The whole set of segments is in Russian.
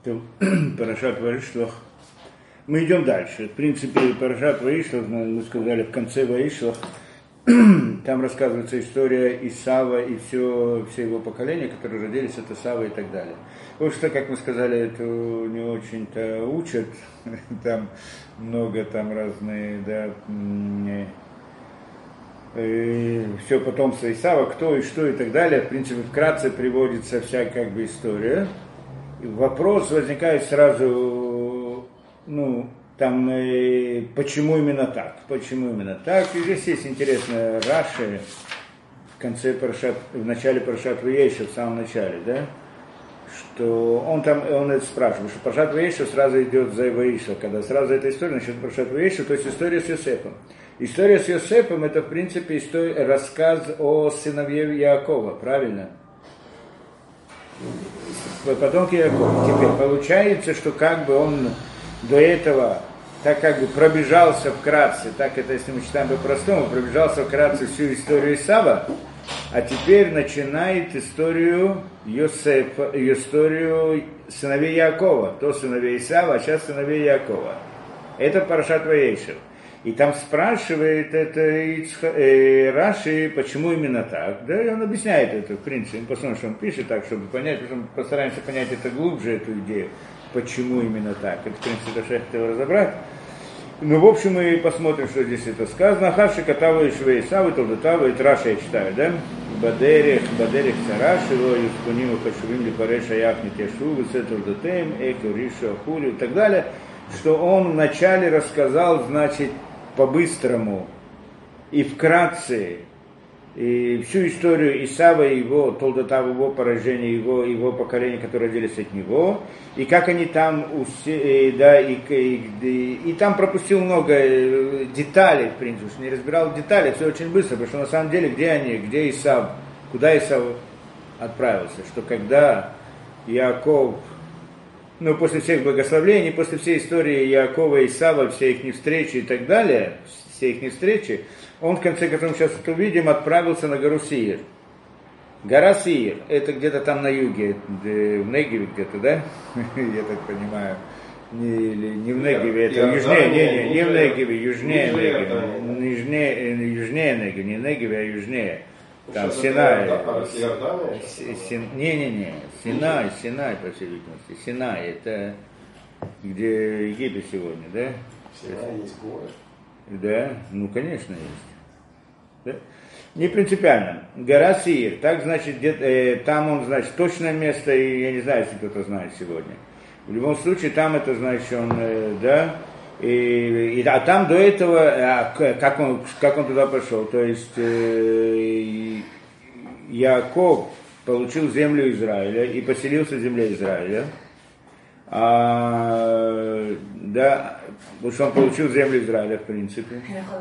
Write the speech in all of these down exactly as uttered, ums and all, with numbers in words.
Парашат Ваишлах. Мы идем дальше. В принципе, Парашат Ваишлах, мы сказали, в конце Ваишлах, там рассказывается история Исава и все, все его поколения, которые родились от Исава и так далее. Вот что, как мы сказали, это не очень-то учат. Там много там разные, да, все потомство Исава, кто и что и так далее. В принципе, вкратце приводится вся как бы история. И вопрос возникает сразу, ну, там, э, почему именно так, почему именно так. И здесь есть интересно Раши в конце Парашат, в начале Парашат Ваейша, в самом начале, да, что он там, он это спрашивает, что Парашат Ваейша сразу идет за Ваиша, когда сразу эта история начнет Парашат Ваейша, то есть история с Йосефом. История с Йосефом это, в принципе, история, рассказ о сыновье Яакова, правильно? Потомки Яакова. Теперь получается, что как бы он до этого так как бы пробежался вкратце, так это если мы читаем по-простому, пробежался вкратце всю историю Исава, а теперь начинает историю Йосефа, историю сыновей Яакова, то сыновей Исава, а сейчас сыновей Яакова. Это Парашат Ваейшев. И там спрашивает это э, Раши, почему именно так. Да, и он объясняет это, в принципе, мы посмотрим, что он пишет так, чтобы понять, потому что постараемся понять это глубже, эту идею, почему именно так. Это, в принципе, то, что я хотел разобрать. Ну, в общем, мы посмотрим, что здесь это сказано. Хаши Катава и Швей Савы, Толдатава, и Раша я читаю, да? Бадерих, Бадерих Царашево, Юскуниму Хашувим, Липареша Яхни Тешу, Висетолдатеем, Эко, Ришу, Ахули и так далее. Что он вначале рассказал, значит, по-быстрому и вкратце и всю историю Исава, его, Толдатава, его поражения, его, его поколения, которые родились от него, и как они там, усе, да, и, и, и, и там пропустил много деталей, в принципе, не разбирал детали, все очень быстро, потому что на самом деле, где они, где Исав, куда Исав отправился, что когда Яаков, ну, после всех благословений, после всей истории Яакова и Исава, все их встречи и так далее, все их встречи, он, в конце концов, сейчас это увидим, отправился на гору Сиир. Гора Сиир, это где-то там на юге, в Негеве где-то, да? Я так понимаю. Не, не в Негеве, это южнее, не, не, не в Негеве, южнее Негеве, южнее, южнее Негеве, не Негеве, а южнее. Там Синай, не-не-не, Синай, Синай, по всей видимости, Синай, это где Египет сегодня, да? Синай есть горы. Да, ну, конечно, есть. Да? Не принципиально. Гора Сиир, так значит, где-то, э, там он, значит, точное место, и я не знаю, если кто-то знает сегодня. В любом случае, там это, значит, он, э, да, и, и, а там до этого, а, как, он, как он туда пошел, то есть э, Яаков получил землю Израиля и поселился в земле Израиля, а, да, потому что он получил землю Израиля, в принципе.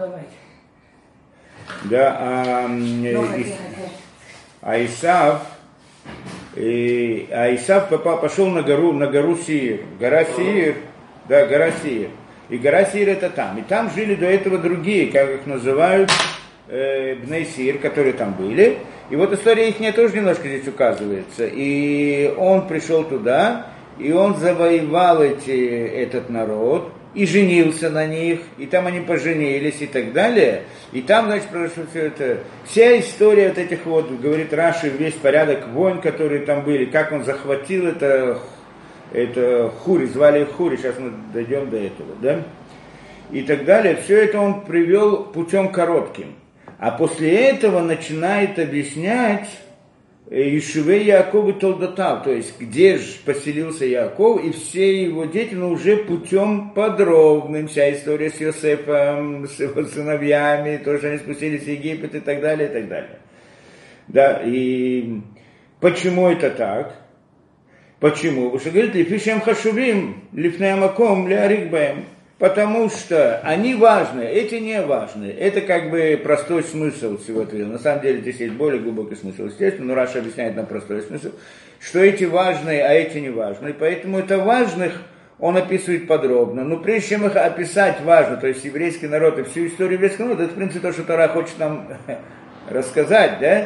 Да, а, и, а Исав, и, а Исав попал, пошел на гору, на гору Сиир, гора Сиир, да, гора Сиир. И гора Сиир это там. И там жили до этого другие, как их называют, э, Бней Сиир, которые там были. И вот история их тоже немножко здесь указывается. И он пришел туда, и он завоевал эти, этот народ, и женился на них, и там они поженились и так далее. И там, значит, произошло все это. Вся история вот этих вот, говорит Раши, весь порядок войн, которые там были, как он захватил это, это Хури, звали их Хури, сейчас мы дойдем до этого, да? И так далее. Все это он привел путем коротким. А после этого начинает объяснять Ешивей Яаков и Толдатав, то есть где же поселился Яаков и все его дети, но уже путем подробным, вся история с Йосефом, с его сыновьями, то, что они спустились в Египет и так далее, и так далее. Да, и почему это так? Почему? Потому что говорит, лифишем хашувим, лифнеамаком, леарикбаем. Потому что они важны, эти не важны. Это как бы простой смысл всего этого. На самом деле здесь есть более глубокий смысл, естественно, но Раша объясняет нам простой смысл, что эти важные, а эти не важны. Поэтому это важных он описывает подробно. Но прежде чем их описать важно, то есть еврейский народ и всю историю еврейского народа, это в принципе то, что Тора хочет нам рассказать, да?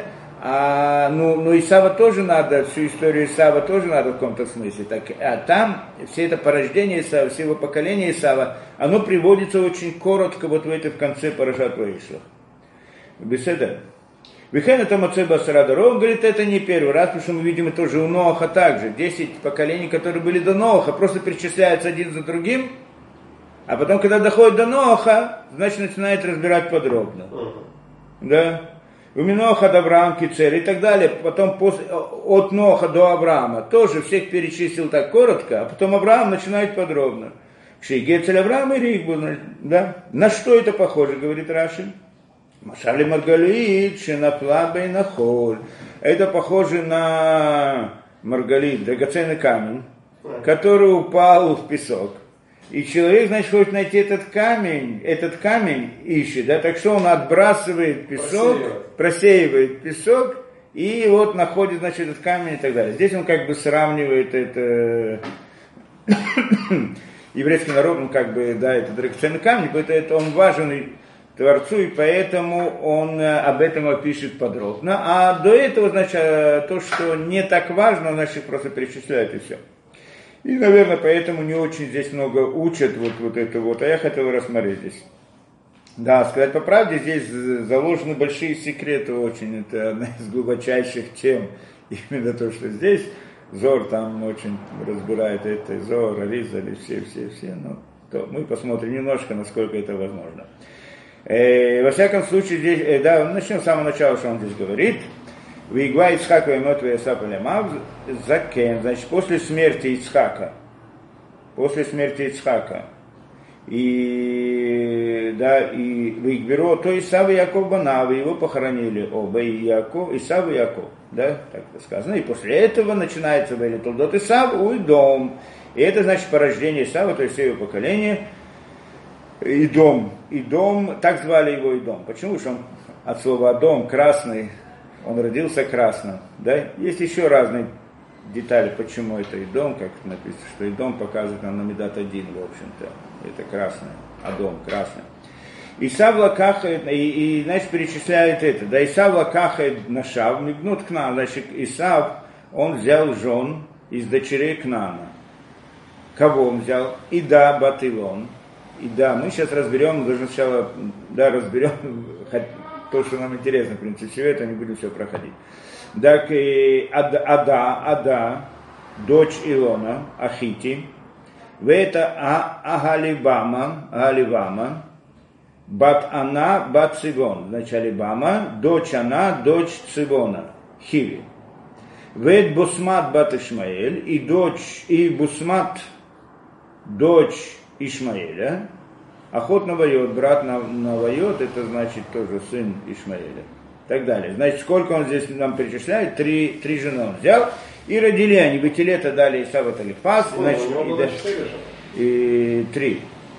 А, ну, ну Исава тоже надо, всю историю Исава тоже надо в каком-то смысле. Так, а там все это порождение Исава, все его поколения Исава, оно приводится очень коротко вот в это в конце Парашат Ваишлах. Беседа. Вихен это Мацеба Сарадаро, он говорит, это не первый раз, потому что мы видим это тоже у Ноаха также. Десять поколений, которые были до Ноаха, просто перечисляются один за другим, а потом, когда доходит до Ноаха, значит, начинает разбирать подробно. Uh-huh. Да? У Ноаха до Авраама, Кицер и так далее. Потом после, от Ноаха до Авраама тоже всех перечислил так коротко, а потом Авраам начинает подробно. Шейгецель Авраам и Ригбу, да? На что это похоже, говорит Раши? Машали Маргалит, Шинапла Бейнахоль. Это похоже на Маргалит, драгоценный камень, который упал в песок. И человек, значит, хочет найти этот камень, этот камень ищет, да, так что он отбрасывает песок, просеивает, просеивает песок, и вот находит, значит, этот камень и так далее. Здесь он как бы сравнивает это, еврейский народ, он как бы, да, это драгоценный камень, поэтому это он важен Творцу, и поэтому он об этом пишет подробно. А до этого, значит, то, что не так важно, он, значит, просто перечисляет и все. И, наверное, поэтому не очень здесь много учат вот, вот это вот, а я хотел рассмотреть здесь. Да, сказать по правде, здесь заложены большие секреты очень, это одна из глубочайших тем, именно то, что здесь Зор там очень разбирает это, Зор, Аризаль, все-все-все, ну, то мы посмотрим немножко, насколько это возможно. Э, во всяком случае, здесь, э, да, начнем с самого начала, что он здесь говорит. Вигва Ицхак ваймот ваясап алямав закен, значит, после смерти Ицхака, после смерти Ицхака, и, да, и Вигберо, то Исав и Яков Банав, его похоронили оба, и Яков, Исав и Яков, да, так сказано, и после этого начинается Вели Толдот Исав, Уидом, и это значит порождение Исава, то есть все его поколение, Идом, Идом, так звали его Идом, почему же он от слова Адом, красный, он родился красным, да? Есть еще разные детали, почему это Идом, как написано, что Идом показывает нам на Медат один, в общем-то. Это красный, Адом, красный. Исав лакахает, и, и, значит, перечисляет это, да, Исав лакахает нашав, мигнут к нам, значит, Исав, он взял жен из дочерей Кнаана. Кого он взял? Ида Батилон. И да, мы сейчас разберем, мы должны сначала, да, разберем, то, что нам интересно, в принципе, все это, не будем все проходить. Так, и Ада, Ада, Ада, дочь Илона, Ахити, в это а, Агалибама, Агаливама, Бат Ана, Бат Цивон, значит, Алибама, дочь Ана, дочь Цивона, Хиви. Вет Бусмат Бат Ишмаэль, и дочь, и Бусмат, дочь Ишмаэля, Охот Навайот, брат Навайот, это значит тоже сын Ишмаэля. И так далее. Значит, сколько он здесь нам перечисляет? Три, три жены он взял. И родили они. Бетилета дали Исава Талифас. Ну, значит, у него было четыре же. И три.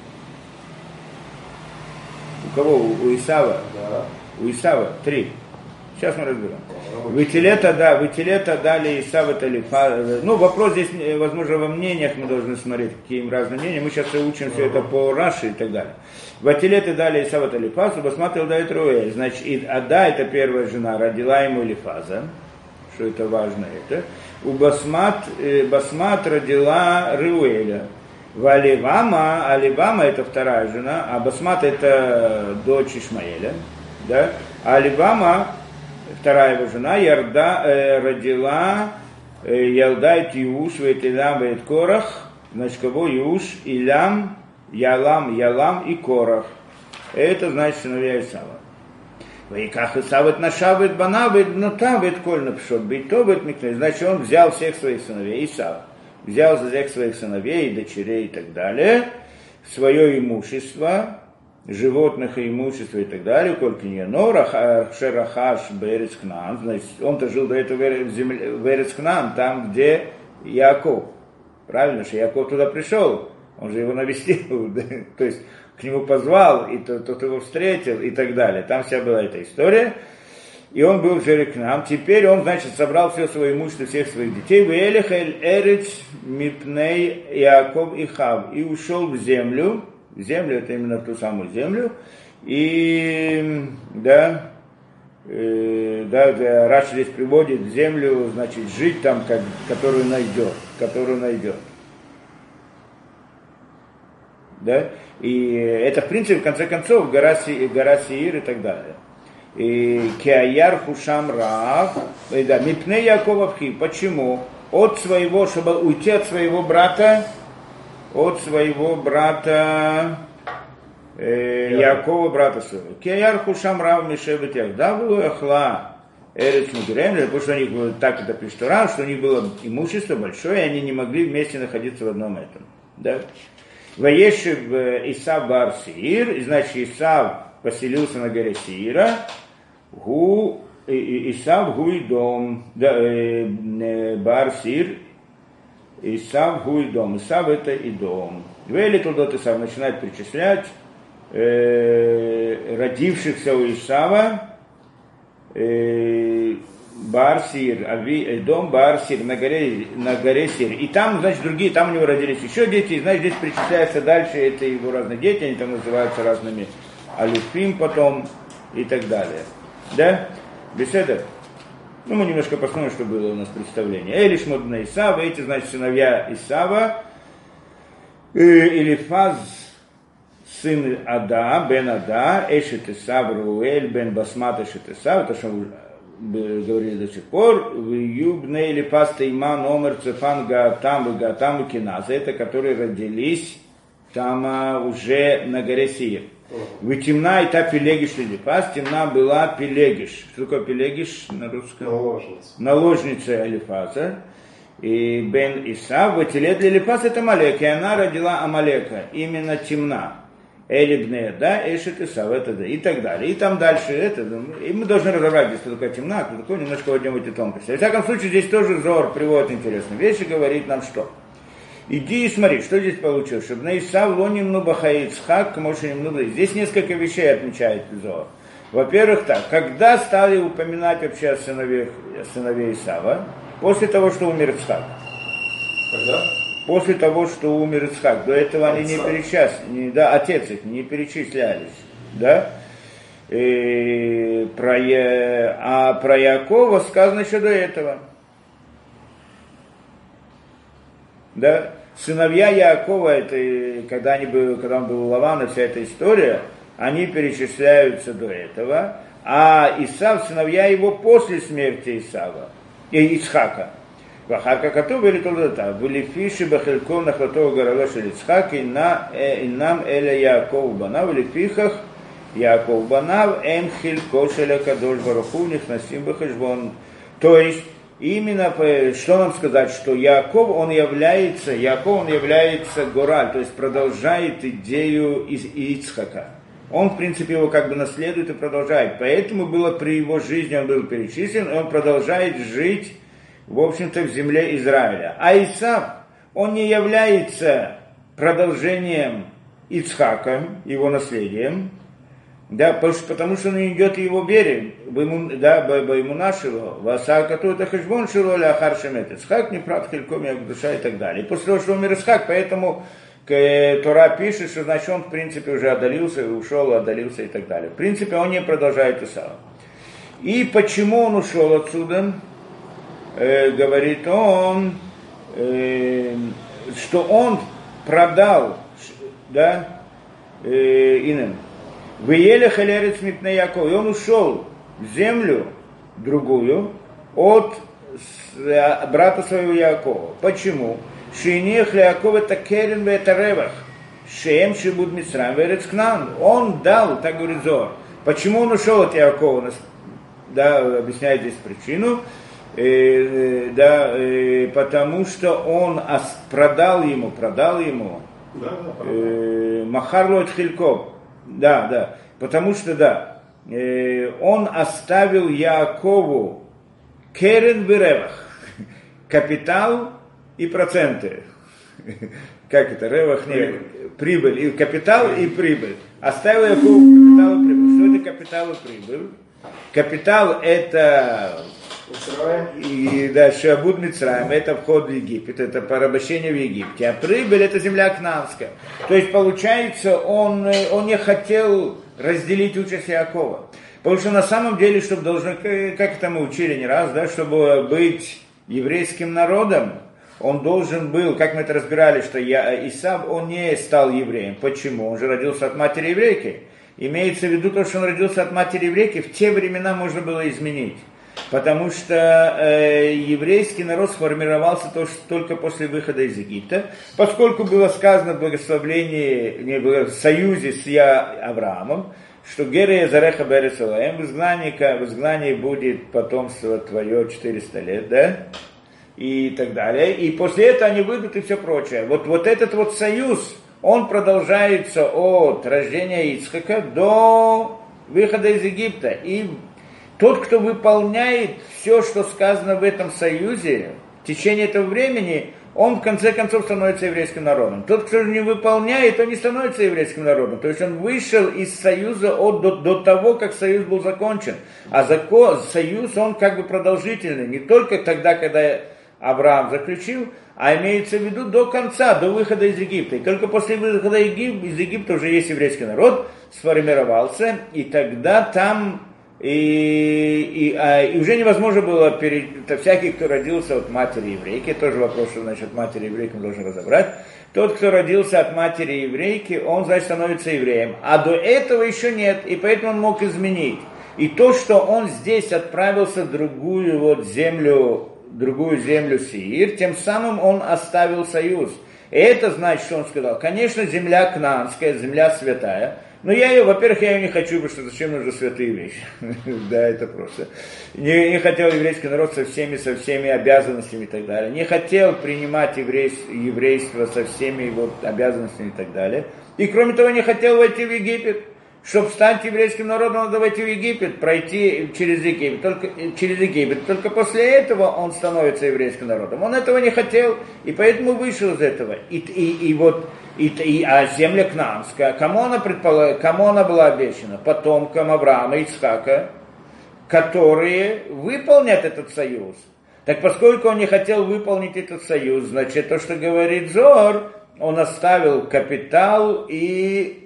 У кого? У Исава? Да. У Исава три. Сейчас мы разберем. Вытилета, да, вытилета дали Исава Талифас. Ну, вопрос здесь, возможно, во мнениях мы должны смотреть, какие им разные мнения. Мы сейчас учим все это по Раши и так далее. Ватилеты дали Исава Талифасу, Басмат дает Руэль. Значит, Ада, это первая жена, родила ему Элифаза. Что это важно это. У Басмат, Басмат родила Руэля. В Аливама, Аливама это вторая жена, а Басмат это дочь Ишмаэля. Да? А Аливама, вторая его жена, Ярда, э, родила э, Ялдайт Юш, Ветилам, Вет Корах, значит, кого Юш, Илям, Ялам, Ялам и Корах. Это значит сыновья Исава. Вайках Исавет Нашавет Банавет Нутавет Кольна Пшот, Бейтовет Микней. Значит, он взял всех своих сыновей, Исава. Взял за всех своих сыновей, дочерей и так далее, свое имущество, животных и имущества и так далее, только не но Шерахаш Берец Кнаан, значит, он-то жил до этого в Берец Кнаан, там, где Яков. Правильно, что Яков туда пришел, он же его навестил, то есть к нему позвал, и тот, тот его встретил и так далее. Там вся была эта история. И он был в Жерекнам. Теперь он, значит, собрал все свое имущество, всех своих детей. Веэлихэль эрец мипней Яков и Хав. И ушел в землю. В землю, это именно в ту самую землю. И, да, э, да, Раши здесь приводит землю, значит, жить там, как, которую найдет, которую найдет. Да? И это, в принципе, в конце концов, гора, Си, гора Сеир и так далее. И Кеаяр Хушам Рав, да, Мипне Якова Пхи. Почему? От своего, чтобы уйти от своего брата, от своего брата э, Якова, брата своего. Кеаяр Хушам Рав Мишебет Як. Да, было Ахла Эрец Мигрем, потому что у них было, так это пишет Рав, что у них было имущество большое, и они не могли вместе находиться в одном этом. Да? Ваешев Исав бар Сеир, и значит Исав поселился на горе Сеира, Гу, Исав Гу и дом, да, э, бар Сеир, Исав Гу и дом, Исав это и дом. Вели туда Исав начинает перечислять э, родившихся у Исава, э, Бар-Сир, Ави, дом Бар-Сир, на горе, на горе Сир. И там, значит, другие, там у него родились еще дети, и, значит, здесь перечисляются дальше, это его разные дети, они там называются разными Алифим потом и так далее. Да? Беседа? Ну, мы немножко посмотрим, что было у нас представление. Элиш Модна Исава, эти, значит, сыновья Исава, Элифаз, сын Ада, бен Ада, Эшет Исав, Руэль, бен Басмат, Эшет Исав, это что говорили до сих пор, в Юбне или Паста Иман, Омер, Цефан, Гаатам, Гаатам и Киназа, это которые родились там а, уже на горе Сир. Вы темна и та Пелегиш Лилипас, темна была Пелегиш. Что такое Пелегиш на русском? Наложница. Наложница Элифаза. И Бен Исав, Ватилет Лилипас это Амалек, и она родила Амалека, именно темна. Элибне, да, Эшет Исав, это да, и так далее. И там дальше это, и мы должны разобрать, здесь, что такое темна, кто такое, немножко войдем в эти тонкости. Во всяком случае, здесь тоже Зор приводит интересные вещи, говорит нам что. Иди и смотри, что здесь получилось. Чтобы на Исав лоним ну бахаит схак, мошеним ну. Здесь несколько вещей отмечает Зор. Во-первых, так, когда стали упоминать вообще о сыновьях, о сыновей Исава, после того, что умер Ицхак. Когда? После того, что умер Ицхак, до этого они не перечислялись, да, отец их не перечислялись, да, и про, а про Якова сказано еще до этого, да, сыновья Якова, это когда, они были, когда он был у Лавана, вся эта история, они перечисляются до этого, а Исав, сыновья его после смерти Исава, и Ицхака. Вахака Кату были толдата, были фиши бахельком на хватого горала Шелицхак, и нам эля Яков Банав, или фихах Яков Банав, эм хилько шеля кадош баруху, у них насим бахешбон. То есть, именно, что нам сказать, что Яков, он является, Яков, он является гораль, то есть продолжает идею из Ицхака. Он, в принципе, его как бы наследует и продолжает. Поэтому было при его жизни, он был перечислен, и он продолжает жить, в общем-то, в земле Израиля. А Исав, он не является продолжением Ицхака, его наследием, да, потому что он идет его берег, да, ему нашего, васакату это хешбон шило ляхар шемет. Ицхак не прав хельком як душа и так далее. И после того, что умер Ицхак, поэтому Тора пишет, что значит он, в принципе, уже отдалился, ушел, отдалился и так далее. В принципе, он не продолжает Исава. И почему он ушел отсюда? Э, говорит он, э, что он продал, да, э, Инен, в Еле Халерец Мипне Яков, и он ушел в землю другую от брата своего Якова. Почему? Шинех Яков это Керен, это Ревах, Шем Шибуд Мицраим, Верец Кнан. Он дал, так говорит Зор. Почему он ушел от Якова? Да, объясняет здесь причину. Э, да, э, потому что он ос, продал ему, продал ему да, да, э, Махарлот Хильков, да, да, потому что, да, э, он оставил Яакову Керен Беревах, капитал и проценты, как это, Ревах, не, прибыль, и капитал и прибыль, оставил Яакову капитал и прибыль. Что это капитал и прибыль? Капитал это... И да, Шабуд Мицраим, это вход в Египет, это порабощение в Египте, а прибыль это земля кнаанская. То есть получается, он, он не хотел разделить участь Якова. Потому что на самом деле, чтобы должно, как это мы учили не раз, да, чтобы быть еврейским народом, он должен был, как мы это разбирали, что я, Исав, он не стал евреем. Почему? Он же родился от матери еврейки. Имеется в виду то, что он родился от матери еврейки, в те времена можно было изменить. Потому что э, еврейский народ сформировался то, что, только после выхода из Египта, поскольку было сказано в благословении, не, в союзе с Я Авраамом, что Гере Зареха Берес Элаэм, в изгнании, в изгнании будет потомство твое четыреста лет, да? И так далее. И после этого они выйдут и все прочее. Вот, вот этот вот союз, он продолжается от рождения Ицхака до выхода из Египта. И тот, кто выполняет все, что сказано в этом союзе, в течение этого времени, он в конце концов становится еврейским народом. Тот, кто не выполняет, он не становится еврейским народом. То есть он вышел из союза от, до, до того, как союз был закончен. А закон, союз, он как бы продолжительный. Не только тогда, когда Авраам заключил, а имеется в виду до конца, до выхода из Египта. И только после выхода из Египта уже есть еврейский народ, сформировался, и тогда там... И, и, а, и уже невозможно было, перед, это всякий, кто родился от матери еврейки, тоже вопрос, что значит матери еврейки мы должны разобрать. Тот, кто родился от матери еврейки, он, значит, становится евреем. А до этого еще нет, и поэтому он мог изменить. И то, что он здесь отправился в другую вот землю, другую землю Сеир, тем самым он оставил союз. И это значит, что он сказал, конечно, земля кнаанская, земля святая, но я ее, во-первых, я ее не хочу, потому что зачем нужны святые вещи? Да, это просто. Не, не хотел еврейский народ со всеми, со всеми обязанностями и так далее. Не хотел принимать еврейство, еврейство со всеми его обязанностями и так далее. И кроме того, не хотел войти в Египет. Чтобы стать еврейским народом, надо войти в Египет, пройти через Египет. Только, через Египет. Только после этого он становится еврейским народом. Он этого не хотел, и поэтому вышел из этого. И, и, и вот, и, и, а земля кнаанская, кому она, предполаг... кому она была обещана? Потомкам Авраама и Ицхака, которые выполнят этот союз. Так поскольку он не хотел выполнить этот союз, значит, то, что говорит Зор, он оставил капитал и...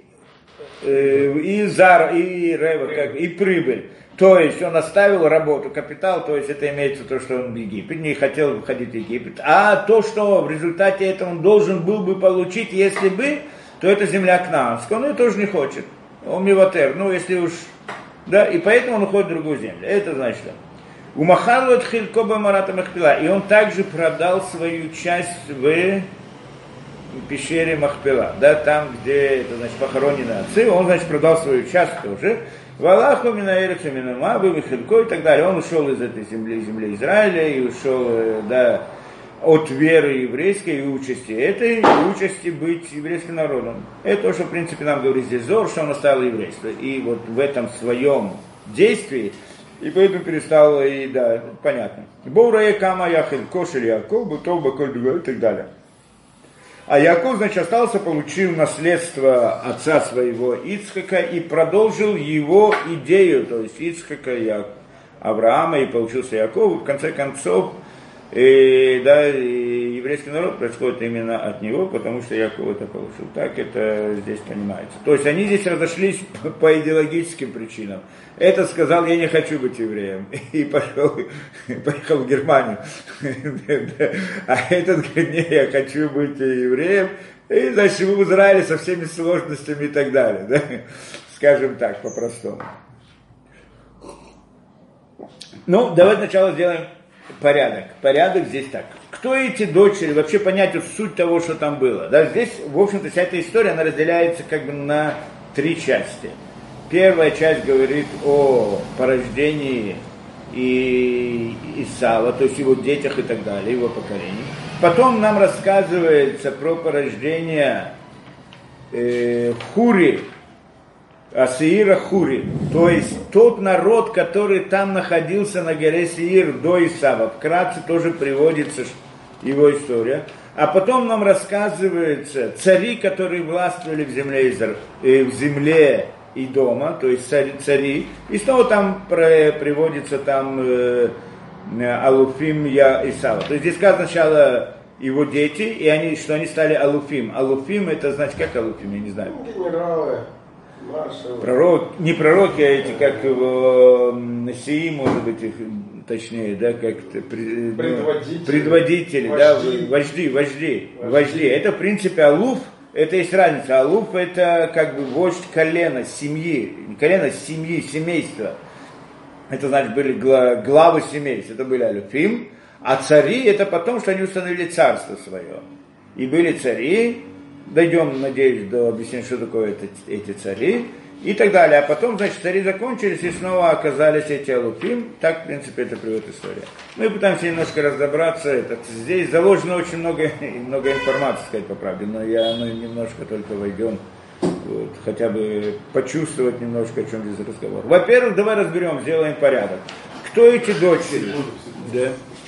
и зар, и рева, как, и прибыль. То есть он оставил работу, капитал, то есть это имеется то, что он в Египет, не хотел выходить в Египет. А то, что в результате этого он должен был бы получить, если бы, то это земля кнаанская. Он ее тоже не хочет. Он миватер, ну если уж, да, и поэтому он уходит в другую землю. Это значит, что Умахалу от Хилькоба Марата Махпила. И он также продал свою часть в пещере Махпила, да, там, где, это, значит, похоронены отцы, он, значит, продал свою часть тоже, Валаху Минаэрицу Минамабу, Михилько и так далее. Он ушел из этой земли, земли Израиля, и ушел, да, от веры еврейской и участи этой, и участи быть еврейским народом. Это то, что, в принципе, нам говорит здесь Зор, что он оставил еврейство. И вот в этом своем действии, и поэтому перестал, и, да, понятно. Боурае Кама Яхель Кошель Яков, Бутов Баколь и так далее. А Яков, значит, остался, получил наследство отца своего Ицхака и продолжил его идею, то есть Ицхака и Авраама, и получился Яков. В конце концов, и, да, и еврейский народ происходит именно от него, потому что Яков это получил. Так это здесь понимается. То есть они здесь разошлись по идеологическим причинам. Это сказал, я не хочу быть евреем, и пошел, поехал в Германию. А этот говорит, не, я хочу быть евреем, и, значит, живу в Израиле со всеми сложностями и так далее. Да? Скажем так, по-простому. Ну, давайте сначала сделаем порядок. Порядок здесь так. Кто эти дочери? Вообще понять вот суть того, что там было. Да, здесь, в общем-то, вся эта история, она разделяется как бы на три части. Первая часть говорит о порождении и Исава, то есть его детях и так далее, его поколении. Потом нам рассказывается про порождение э, Хури, Сеира Хури, то есть тот народ, который там находился на горе Сеир до Исава. Вкратце тоже приводится его история. А потом нам рассказывается цари, которые властвовали в земле, Изра... э, в земле Идома, то есть цари, цари. И снова там про... приводится там э, Алуфим Я Исава. То есть здесь сказано сначала его дети, и они, что они стали Алуфим. Алуфим это значит как Алуфим, я не знаю. Генералы. Пророк, не пророки, а эти, как его, Насии, может быть, их, точнее, да, как предводители, предводители, вожди. да, вожди, вожди, вожди, вожди. Это, в принципе, алуф, это есть разница. Алуф это как бы вождь колена, семьи, не колена, семьи, семейства. Это значит, были главы семейств, это были алюфим, а цари это потом, что они установили царство свое. И были цари, дойдем, надеюсь, до объяснения, что такое это, эти цари, и так далее. А потом, значит, цари закончились, и снова оказались эти алуфим. Так, в принципе, это приводит история. Мы пытаемся немножко разобраться. Это, здесь заложено очень много, много информации, сказать по правде, но я, мы немножко только войдем, вот, хотя бы почувствовать немножко, о чем здесь разговор. Во-первых, давай разберем, сделаем порядок. Кто эти дочери? Да.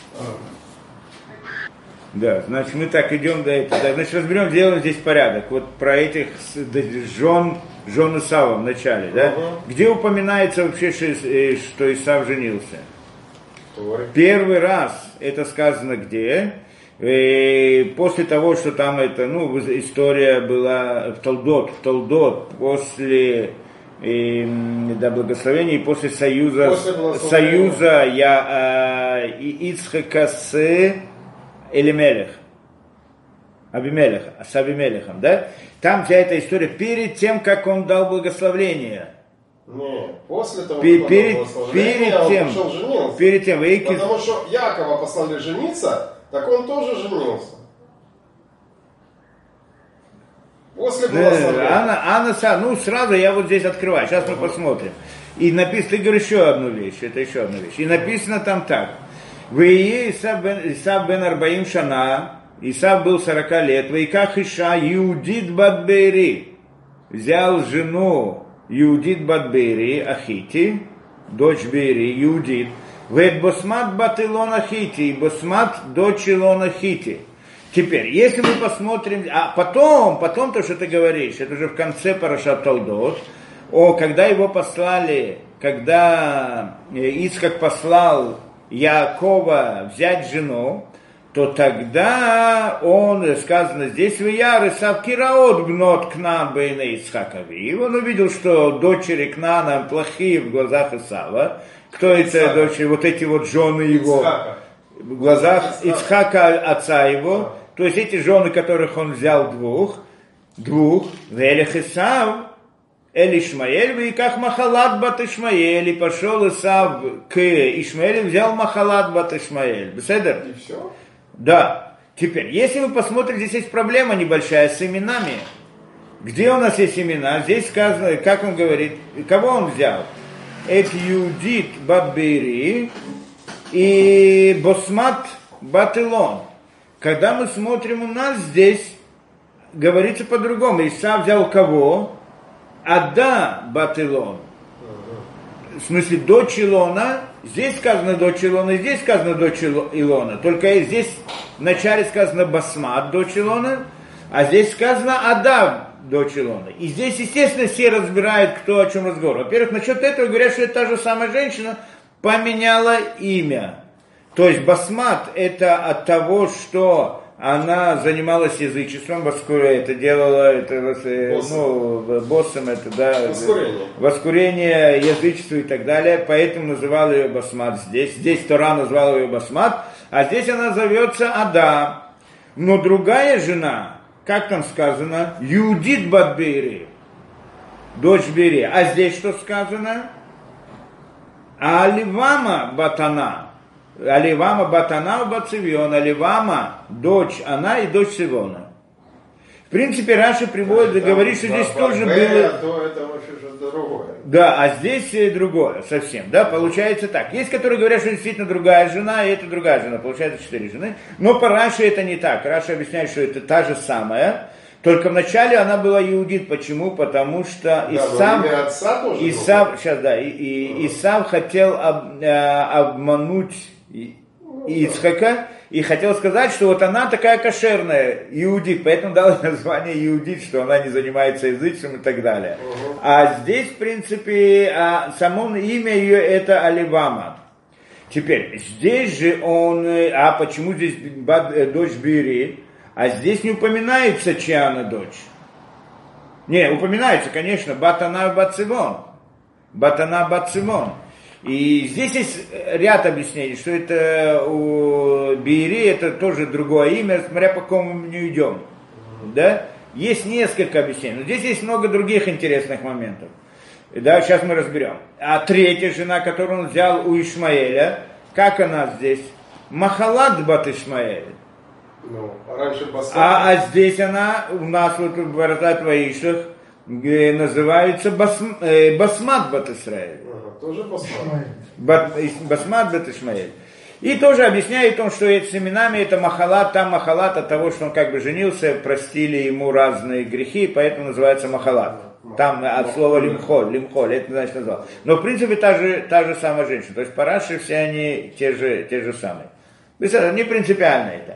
Да, значит, мы так идем до этого. Да, значит, разберем, сделаем здесь порядок. Вот про этих жен, жен Исава в начале, да? Uh-huh. Где упоминается вообще, что Исав женился? Uh-huh. Первый раз это сказано где? И после того, что там это, ну, история была в Толдот, в Толдот, после и, да, благословения, и после союза, после союза я, а, Ицхака с Элимелех, Абимелех, с Абимелехом, да? Там вся эта история перед тем, как он дал благословение. Нет, после того, Пер- как перед, он дал благословение, перед он тем, пошел женился. Перед тем, вы... Потому что Якова послали жениться, так он тоже женился. После благословения. Анна, Анна, ну сразу я вот здесь открываю, сейчас мы посмотрим. И написано, ты говоришь еще одну вещь, это еще одна вещь. И написано там так. Вее Исав бен, Исав бен Арбаим Шана, Исав был сорока лет, Вейках Иша Иудит бат Бейри, взял жену Иудит бат Бейри, Ахити, дочь Бейри, Иудит, Вейт Босмат бат Илон Ахити, и Босмат дочь Илон Ахити. Теперь, если мы посмотрим, а потом, потом то, что ты говоришь, это уже в конце Парашат Толдот, о, когда его послали, когда Ицхак послал Яакова взять жену, то тогда он, сказано здесь, в Яр Исав Кираот гнот Кнан бейне Ицхакови. Он увидел, что дочери Кнана плохие в глазах Исава. Кто это дочери? Вот эти вот жены его. Ицхака. В глазах Ицхака, отца его. То есть эти жены, которых он взял двух, двух, Велех Исав, Эль Ишмаэль, и как Махалат бат Ишмаэль, и пошел Исав к Ишмаэлю, взял Махалат бат Ишмаэль. Беседер? И все? Да. Теперь, если вы посмотрите, здесь есть проблема небольшая с именами. Где у нас есть имена? Здесь сказано, как он говорит, кого он взял? Это Юдит бат Бейри и Босмат бат Илон. Когда мы смотрим у нас здесь, говорится по-другому. Исав взял кого? Ада бат Илон. В смысле, дочь Илона. Здесь сказано дочь Илона, здесь сказано дочь Илона. Только здесь вначале сказано Басмат, дочь Илона, а здесь сказано Ада, дочь Илона. И здесь, естественно, все разбирают, кто о чем разговор. Во-первых, насчет этого говорят, что это та же самая женщина поменяла имя. То есть Басмат это от того, что она занималась язычеством, это делала, это, боссом. Ну, боссом это, да, воскурение. воскурение, язычество и так далее, поэтому называл ее Басмат здесь. Здесь Тора назвала ее Басмат, а здесь она зовется Ада. Но другая жена, как там сказано, Юдит бат Бейри, дочь Бейри. А здесь что сказано? Аливама батана. Аливама батана у Бацивиона, Аливама, дочь она и дочь Сивона. В принципе, Раши приводит и да, говорит, что да, здесь тоже было... То это вообще что-то другое. Да, а здесь другое совсем, да, получается так. Есть, которые говорят, что действительно другая жена, и это другая жена, получается четыре жены. Но по Раши это не так. Раши объясняет, что это та же самая, только вначале она была Иудит. Почему? Потому что да, Исав, Исав, сейчас, да, и, и, Исав хотел об, э, обмануть Ицхака и хотел сказать, что вот она такая кошерная, Иудит, поэтому дал название Иудит, что она не занимается язычеством и так далее. Uh-huh. А здесь, в принципе, а, само имя ее это Аливама. Теперь, здесь же он, а почему здесь дочь Бери, а здесь не упоминается, чья она дочь. Не, упоминается, конечно, Батана Бацивон. Батана Бацивон. И здесь есть ряд объяснений, что это у Биери, это тоже другое имя, смотря по какому мы не идем. Да? Есть несколько объяснений, но здесь есть много других интересных моментов. Да, сейчас мы разберем. А третья жена, которую он взял у Ишмаэля, как она здесь? Махалат бат Ишмаэль. Ну, а раньше Басмат. А, а здесь она, у нас вот в Варатат Ваишах, называется басм, э, Басмат бат Исраэль. Ага, тоже Басмат. Бат, басмат бат Ишмаэль. И тоже объясняет он, что это с именами это махалат, там махалат от того, что он как бы женился, простили ему разные грехи, поэтому называется махалат. Там от слова лимхоль, лимхоль, это значит назвал. Но в принципе та же, та же самая женщина. То есть по Раши все они те же, те же самые. Не принципиально это.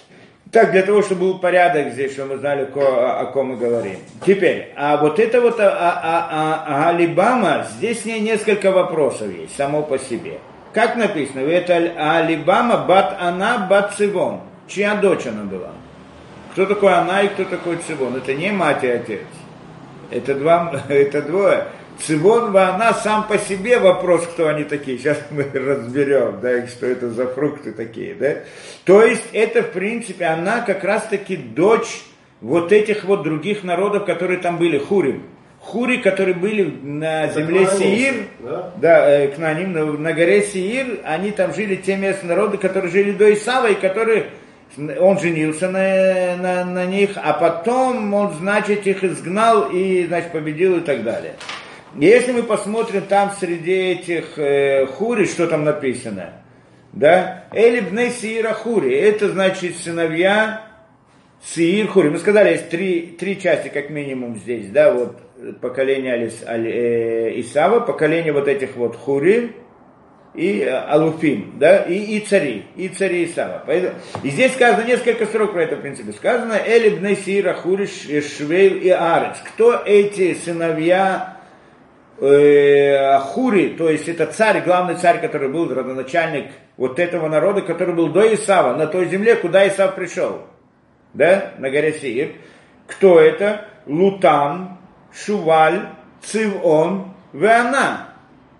Так, для того, чтобы был порядок здесь, чтобы мы знали, о, о ком мы говорим. Теперь, а вот это вот а, а, а, а, Алибама, здесь не несколько вопросов есть, само по себе. Как написано, это Алибама бат Ана бат Цивон. Чья дочь она была? Кто такой она и кто такой Цивон? Это не мать и отец. Это, два, это двое. Цивон, она сам по себе вопрос, кто они такие. Сейчас мы разберем, да, что это за фрукты такие, да. То есть это, в принципе, она как раз-таки дочь вот этих вот других народов, которые там были, Хурим. Хури, которые были на земле Сеир, да, да к на ним, на, на горе Сеир, они там жили, те местные народы, которые жили до Исава, и которые, он женился на, на, на них, а потом он, значит, их изгнал и, значит, победил и так далее. Если мы посмотрим там среди этих э, Хури, что там написано, да, Эли бней Сеира Хури, это значит сыновья Сеир Хури. Мы сказали, есть три, три части как минимум здесь, да, вот поколение Алис, Али, э, Исава, поколение вот этих вот Хури и э, Алуфим, да, и, и цари, и цари Исава. Поэтому, и здесь сказано несколько строк про это, в принципе. Сказано Эли бней Сеира Хури Швейл и Арец. Кто эти сыновья Хури, то есть это царь, главный царь, который был родоначальник вот этого народа, который был до Исава, на той земле, куда Исав пришел, да, на горе Сеир. Кто это? Лутан, Шуваль, Цивон, Веана.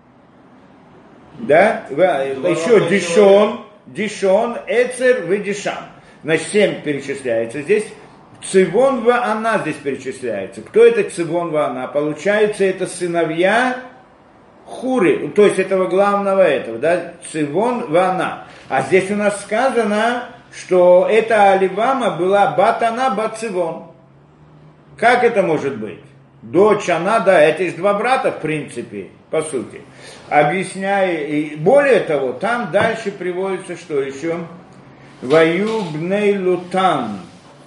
Да, еще Дишон, Дишон, Эцер, Ведишам. Значит, семь перечисляется здесь. Цивон Ваана здесь перечисляется. Кто это Цивон Ваана? Получается, это сыновья Хури, то есть этого главного этого, да, Цивон Ваана. А здесь у нас сказано, что эта Алибама была Батана Бацивон. Как это может быть? Дочь она, да, это есть два брата, в принципе, по сути. Объясняя, и более того, там дальше приводится, что еще? Ваю бней лутан.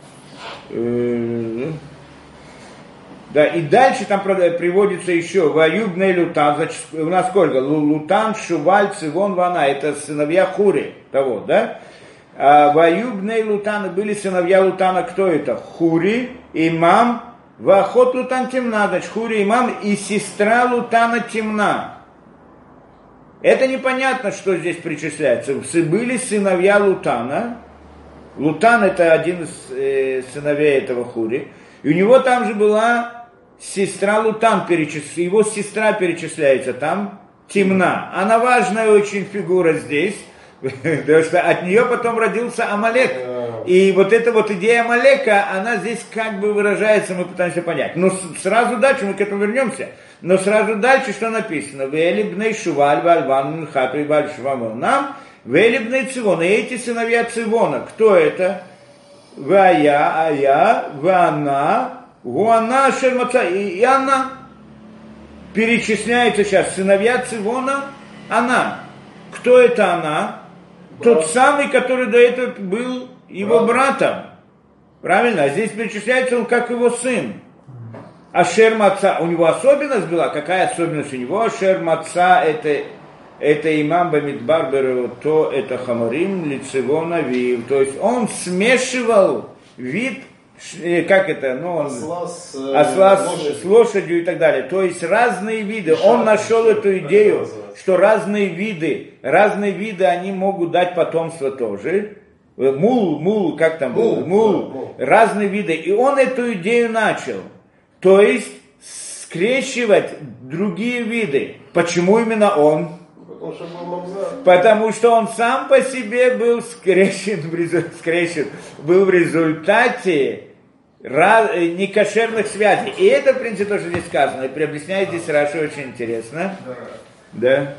Да, и дальше там приводится еще Ваюбный Лутан, значит, у нас сколько? Лутан, Шуваль, Цивон, Вана, это сыновья Хури того, да? А Ваюбный Лутан были сыновья Лутана, кто это? Хури, Имам, Вахот Лутан Темна, значит, Хури, Имам и сестра Лутана Темна. Это непонятно, что здесь причисляется. Были сыновья Лутана. Лутан это один из э, сыновей этого Хури. И у него там же была сестра Лутан, перечис... его сестра перечисляется там, Темна. Она важная очень фигура здесь, потому что от нее потом родился Амалек. И вот эта вот идея Амалека, она здесь как бы выражается, мы пытаемся понять. Но сразу дальше, мы к этому вернемся, но сразу дальше что написано? Вели бней Шуваль, Вальван, Мхату и Валь Швамон. Нам Вели бней Цивон, и эти сыновья Цивона, кто это? Вая, Ая, Вана, Гуана, Шермаца, и она. Перечисляется сейчас сыновья Цивона, она. Кто это она? Брат. Тот самый, который до этого был его Брат. братом. Правильно? А здесь перечисляется он как его сын. Ашер Маца, у него особенность была. Какая особенность у него? Ашер Маца это... Это имам Бамидбар Береото, это Хамарим, Лицевона Вив. То есть он смешивал вид, как это, ну, он, осла, с, осла лошадью. с лошадью и так далее. То есть разные виды. Шаг, он нашел шаг, эту идею, что разные виды, разные виды, они могут дать потомство тоже. Мул, мул, как там, мул, мул, мул. разные виды. И он эту идею начал. То есть скрещивать другие виды. Почему именно он? Потому что был мамзар. Потому что он сам по себе был скрещен, в резу- скрещен был в результате раз, некошерных связей. И это, в принципе, тоже здесь сказано. И объясняет здесь Раши очень интересно. Да?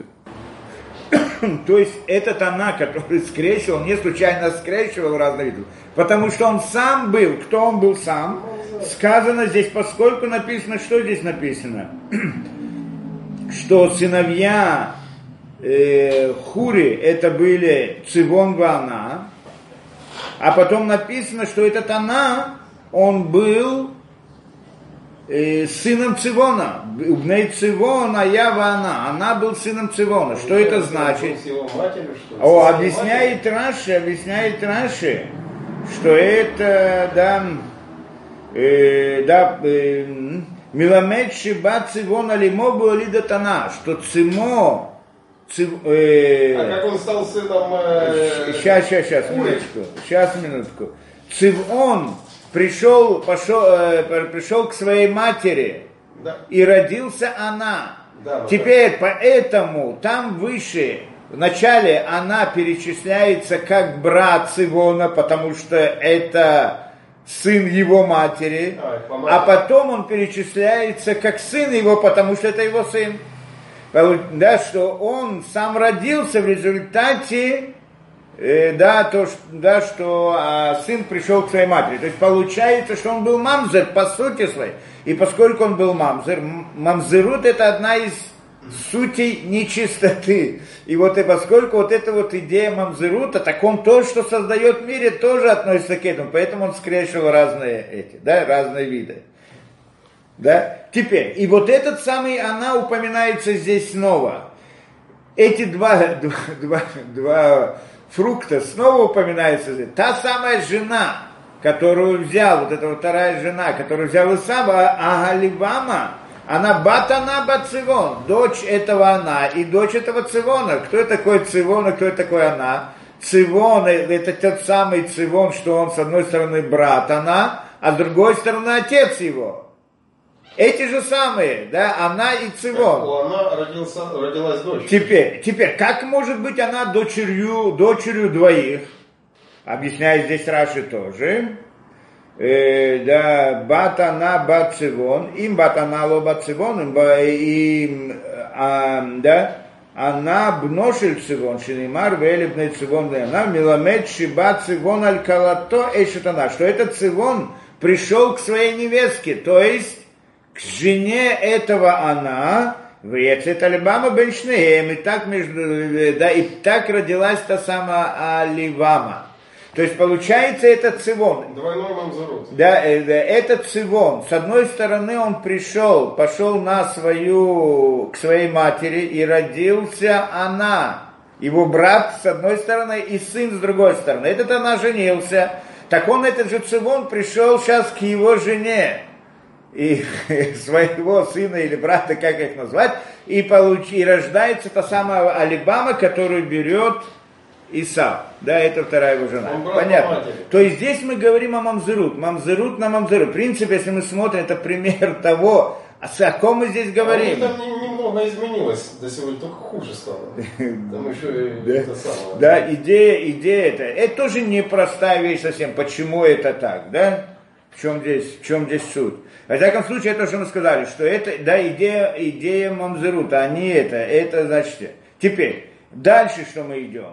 То есть этот она, который скрещивал, не случайно скрещивал разные виды. Потому что он сам был. Кто он был сам? Сказано здесь, поскольку написано, что здесь написано? Что сыновья э, Хури это были Цивон Вана, а потом написано, что этот она, он был э, сыном Цивона. Убней Цивона, я Вана. Она был сыном Цивона. Что это значит? О, объясняет Раши, объясняет Раши, что это, да, э, да, э, Миламед Шиба Цивона Лимо Буалида Тана, что Цимо. Цив, э, а как он стал сыном... Э, сейчас, сейчас, сейчас, минутку. Сейчас, минутку. Цивон пришел, пошел, э, пришел к своей матери, да. И родился она. Да, теперь да. Поэтому там выше, в начале она перечисляется как брат Цивона, потому что это сын его матери, а, а потом он перечисляется как сын его, потому что это его сын. Да, что он сам родился в результате, э, да, то, что, да, что а, сын пришел к своей матери. То есть получается, что он был мамзер по сути своей. И поскольку он был мамзер, мамзерут это одна из сутей нечистоты. И вот и поскольку вот эта вот идея мамзерута, так он то, что создает в мире, тоже относится к этому. Поэтому он скрещивал разные эти, да, разные виды. Да? Теперь, и вот этот самый она упоминается здесь снова. Эти два, два, два, два фрукта снова упоминаются здесь. Та самая жена, которую взял, вот эта вторая жена, которую взял Исава, Агалибама, она Батана Бацивон, дочь этого она и дочь этого Цивона. Кто такой Цивон, и кто такой она? Цивон, это тот самый Цивон, что он с одной стороны брат она, а с другой стороны отец его. Эти же самые, да, она и Цивон. У она родился, родилась дочь. Теперь, теперь, как может быть она дочерью, дочерью двоих? Объясняет здесь Раши тоже. Э, да, Батана Бацивон, им Батана Ло Бацивон, им, им а, да, она бношель Цивон, Шинимар, Велебный Цивон, она Миламед Шиба Цивон Аль-Калато Эшетана, что этот Цивон пришел к своей невестке, то есть к жене этого она, Вецет Алибама Беншнеем, и так между, да, и так родилась та самая Аливама. То есть получается это Цивон. Двойной мамзарут. Да, это Цивон. С одной стороны он пришел, пошел на свою, к своей матери и родился она. Его брат с одной стороны и сын с другой стороны. Этот она женился. Так он, этот же Цивон, пришел сейчас к его жене. И своего сына или брата, как их назвать, и, получ... и рождается та самая Алибама, которую берет Исав. Да, это вторая его жена. Понятно. То есть здесь мы говорим о мамзерут. Мамзерут на мамзерут. В принципе, если мы смотрим, это пример того, о ком мы здесь говорим. А там немного изменилось до сегодня, только хуже стало. Там еще да. Это самое. Да, идея, идея это. Это тоже непростая вещь совсем. Почему это так, да? В чем здесь, в чем здесь суть? Во всяком случае, это, что мы сказали, что это, да, идея, идея мамзерута, а не это, это значит. Теперь, дальше что мы идем?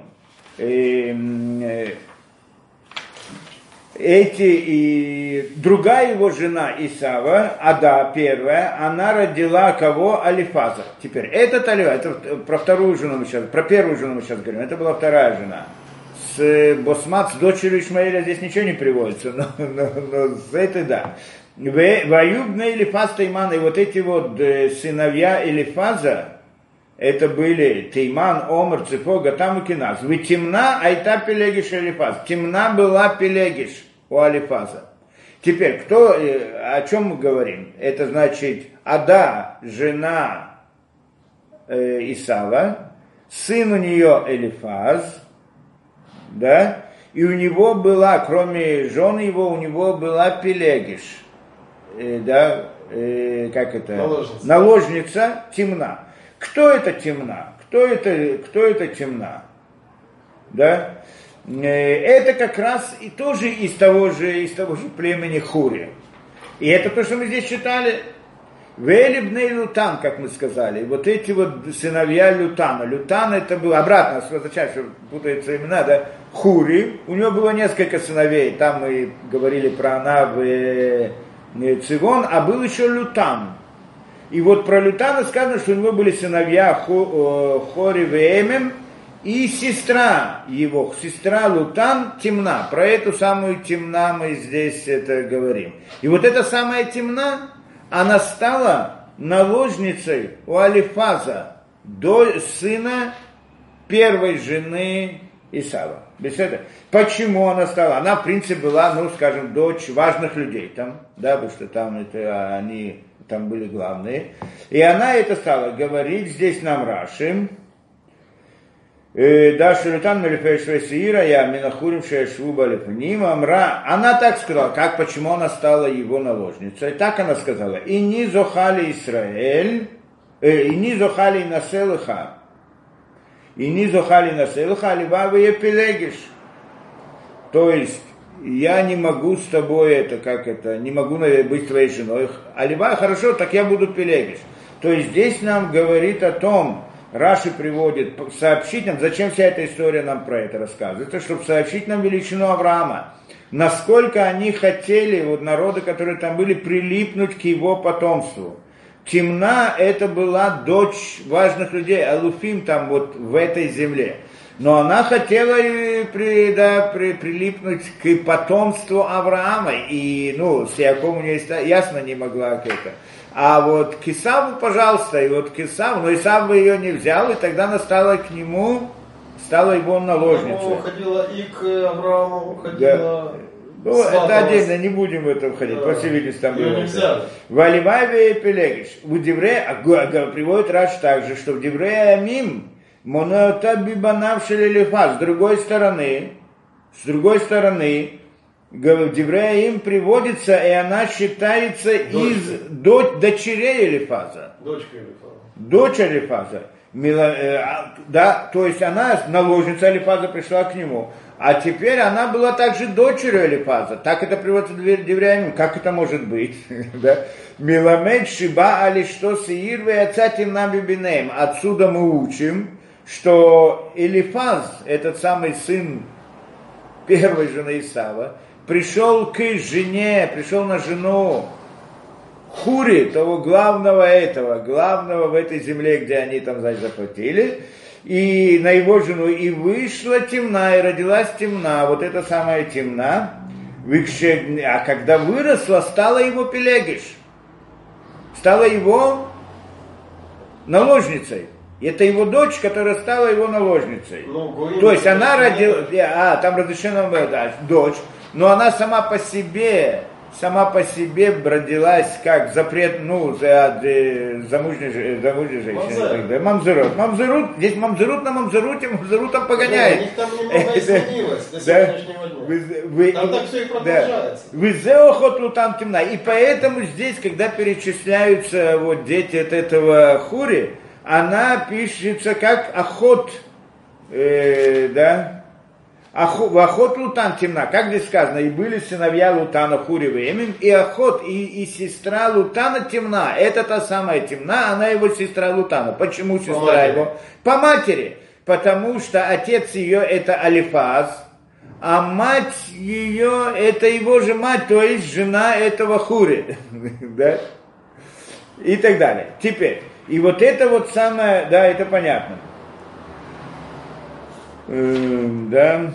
Эти и другая его жена Исава, Ада первая, она родила кого? Алифаза. Теперь, этот Алифаз, это про вторую жену мы сейчас, про первую жену мы сейчас говорим, это была вторая жена. С Босмат, с дочерью Ишмаэля здесь ничего не приводится, но, но, но с этой да. Ваюбна Элифаз Тейман, и вот эти вот сыновья Элифаза, это были Тейман, Омар, Цифо, Гатам и Киназ. Вы темна, айта Пелегиш Элифаз. Темна была Пелегиш у Алифаза. Теперь, кто, о чем мы говорим? Это значит, Ада, жена э, Исава, сын у нее Элифаз, да, и у него была, кроме жены его, у него была Пелегиш. э, да, э, как это? Наложница. Наложница темна. Кто это темна? Кто это, кто это темна? Да? Это как раз и тоже из того же, из того же племени Хури. И это то, что мы здесь читали. Велибней Лютан, как мы сказали. Вот эти вот сыновья Лютана. Лютан это был, обратно, означает, что путаются имена, да? Хури. У него было несколько сыновей. Там мы говорили про Анав и Цивон, а был еще Лютан. И вот про Лютана сказано, что у него были сыновья Хори Веемем и сестра его, сестра Лутан темна. Про эту самую темна мы здесь это говорим. И вот эта самая темна, она стала наложницей у Алифаза, до сына первой жены Исава. Почему она стала? Она, в принципе, была, ну, скажем, дочь важных людей там, да, потому что там это они там были главные. И она это стала говорить, здесь нам Раши, да, Шелютан Мелифешва Сиира, я Минахурим Шешвуба Лепним, Амра. Она так сказала, как, почему она стала его наложницей. Так она сказала, и не зохали Исраэль, и не зохали Населыха, и не зохали Населыха, Аливава и Пелегиш. То есть, я не могу с тобой, это как это, не могу быть твоей женой. Аливай, хорошо, так я буду Пелегиш. То есть, здесь нам говорит о том, Раши приводит, сообщить нам, зачем вся эта история нам про это рассказывает, это чтобы сообщить нам величину Авраама, насколько они хотели, вот народы, которые там были, прилипнуть к его потомству. Темна это была дочь важных людей, Алуфим там вот в этой земле. Но она хотела при, да, при, прилипнуть к потомству Авраама, и ну, с Яковом у нее ясно не могла к этому. А вот к Исаву, пожалуйста, и вот к Исаву, но Исав бы ее не взял, и тогда она стала к нему, стала его наложницей. Она ходила и к Аврааму, ходила... Да. Ну, это отдельно, не будем в этом ходить, да. По всей видимости, там ее было. Нельзя. Валиваве и Пелегиш. В Девре, приводит Раш также, что в Девре Амим, Монота Бибанавшили Лифаз, с другой стороны, с другой стороны, в Девре им приводится, и она считается Дочка. из до, дочерей Элифаза. Дочка Элифаза. Дочь Элифаза. Мила, э, да, то есть она, наложница Элифаза, пришла к нему. А теперь она была также дочерью Элифаза. Так это приводится в Девреямим. Как это может быть? Миламед Шиба Али что Сеирве Ацатим Набибинеем. Отсюда мы учим, что Элифаз, этот самый сын первой жены Исава, пришел к жене, пришел на жену Хури, того главного этого, главного в этой земле, где они там, значит, захватили, и на его жену, и вышла темна, и родилась темна, вот эта самая темна, а когда выросла, стала его Пелегиш, стала его наложницей. Это его дочь, которая стала его наложницей. Ну, то есть она родила, а, там разрешена да, дочь, но она сама по себе, сама по себе родилась как запрет, ну, за, за замужней, замужней женщине. Мамзерут. Мамзерут, здесь мамзерут на мамзеруте, мамзерутом погоняет. Да, у них там немного изменилось до сегодняшнего дня. Там так все и продолжается. Визеохот лутан темна. И поэтому здесь, когда перечисляются вот дети от этого Хури, она пишется как охот, э, да, Охот Лутан темна, как здесь сказано, и были сыновья Лутана Хури Веемим, и Охот, и, и сестра Лутана темна, это та самая темна, она его сестра Лутана. Почему сестра По его? По матери, потому что отец ее это Алифаз, а мать ее это его же мать, то есть жена этого Хури, да, и так далее. Теперь, и вот это вот самое, да, это понятно. Эм, да.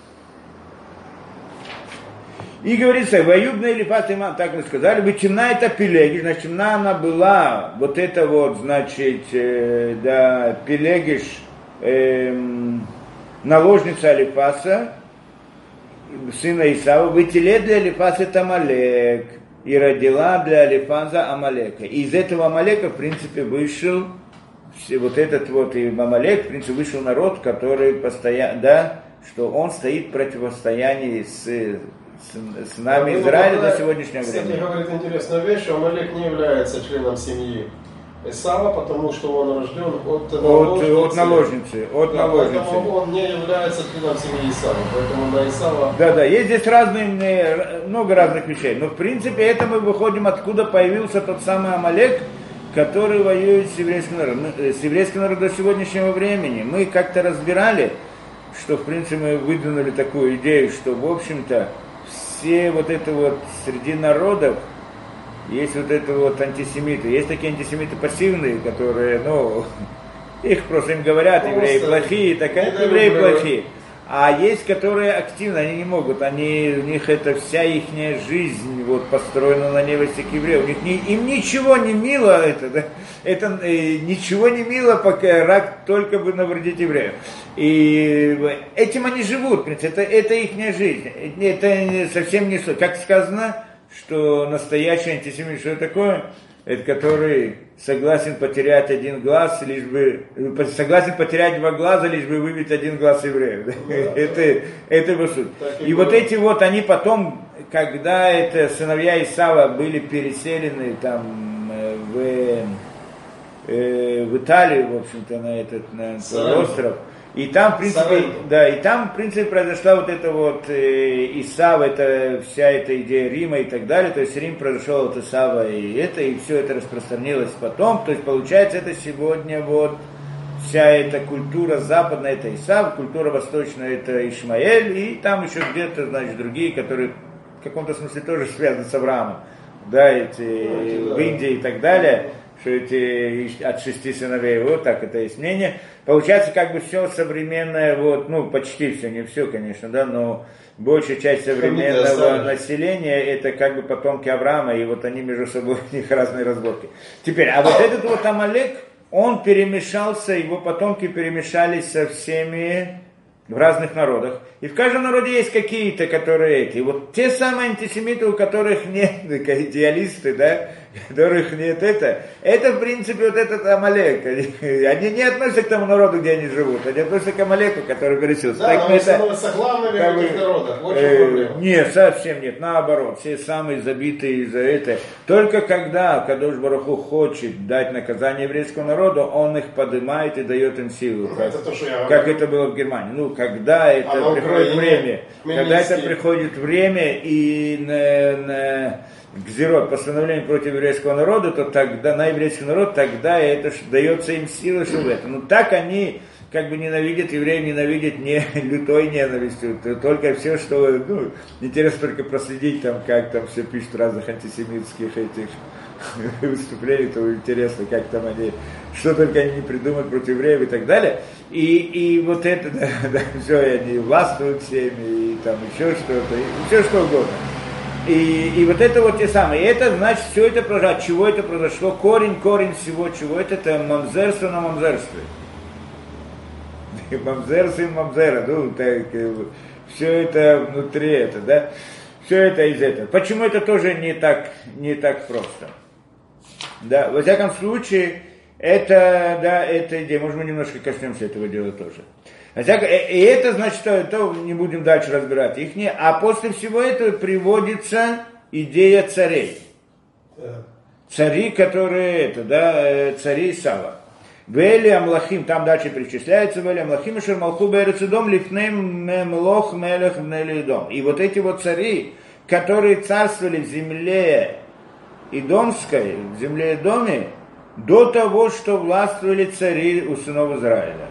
И говорится, воюбная или Фатима, так мы сказали, вы темна это Пелегиш, значит, темна она была, вот это вот, значит, э, да, Пелегиш, э, наложница Алифаса, сына Исава, вытеле для Алифаса Тамалек, и родила для Алифаза Амалека. И из этого Амалека, в принципе, вышел вот этот вот и Амалек, в принципе, вышел народ, который постоянно, да, что он стоит в противостоянии с с, с нами Израиля до сегодняшнего кстати, времени. Кстати, говорит интересную вещь, что Амалек не является членом семьи Исава, потому что он рожден от наложницы. От, от наложницы. От да, наложницы. Поэтому он не является членом семьи Исава, поэтому на Исава... Да, да, есть здесь разные, много разных вещей. Но в принципе это мы выходим, откуда появился тот самый Амалек, который воюет с еврейским народом. С еврейским народом до сегодняшнего времени. Мы как-то разбирали, что в принципе мы выдвинули такую идею, что в общем-то все вот это вот среди народов есть вот это вот антисемиты. Есть такие антисемиты пассивные, которые, ну, их просто им говорят, просто евреи плохие, такая евреи плохие. А есть, которые активно, они не могут, они, у них это вся их жизнь вот, построена на ненависти к евреям. У них не, им ничего не мило, это, да? это э, ничего не мило, пока рак только бы навредить евреям. И этим они живут, в принципе, это, это их жизнь. Это совсем не сложно. Как сказано, что настоящий антисемит, что такое? Это который согласен потерять один глаз, лишь бы согласен потерять два глаза, лишь бы выбить один глаз евреев. Да, это, это его суть. И, и вот эти вот, они потом, когда это сыновья Исава были переселены там в, э, в Италию, в общем-то, на этот на остров, и там, в принципе, да, и там, в принципе, произошла вот эта вот э, Исава, это вся эта идея Рима и так далее, то есть Рим произошел от Исава и это, и все это распространилось потом, то есть получается это сегодня вот вся эта культура западная, это Исав, культура восточная, это Ишмаэль, и там еще где-то, значит, другие, которые в каком-то смысле тоже связаны с Авраамом, да, эти ну, в Индии и так далее, что эти от шести сыновей, вот так это есть мнение. Получается, как бы все современное, вот, ну, почти все, не все, конечно, да, но большая часть современного населения это как бы потомки Авраама, и вот они между собой, у них разные разборки. Теперь, а вот этот вот Амалек, он перемешался, его потомки перемешались со всеми в разных народах. И в каждом народе есть какие-то, которые эти. И вот те самые антисемиты, у которых нет, идеалисты, да, у которых нет это, это в принципе вот этот Амалек. Они, они не относятся к тому народу, где они живут, они относятся к Амалеку, который переселился. Да, так, но это, становятся главными в этих народах. Очень э, проблема. Нет, совсем нет, наоборот, все самые забитые за это. Только когда Кадош Барух Ху хочет дать наказание еврейскому народу, он их поднимает и дает им силу. Как, это, то, что я как это было в Германии. Ну, когда это а приходит время, когда это приходит время и на, на гзирот, постановление против еврейского народа, то тогда на еврейский народ, тогда это дается им сила, чтобы это. Ну так они как бы ненавидят евреев, ненавидят не лютой ненавистью, только все, что, ну, интересно только проследить там, как там все пишут разных антисемитских этих выступлений, то интересно, как там они, что только они не придумают против евреев и так далее. И, и вот это, да, да, все, они властвуют всеми, и там еще что-то, и все что угодно. И, и вот это вот те самые. И это значит, все это произошло. От чего это произошло? Корень, корень всего чего это, это мамзерство на мамзерстве. Мамзер, сын мамзера, ну, так, все это внутри это, да? Все это из этого. Почему это тоже не так, не так просто? Да, во всяком случае, это, да, это идея. Может, мы немножко коснемся этого дела тоже. И это значит, что это не будем дальше разбирать их, не, а после всего этого приводится идея царей. Цари, которые, это, да, цари Исава. Вели Амлахим, там дальше перечисляется, Вели Амлахим, Шер Малху Берецидом, Лифнем Мемлох Мелех Мнелидом. И вот эти вот цари, которые царствовали в земле Идомской, в земле Идоме, до того, что властвовали цари у сынов Израиля.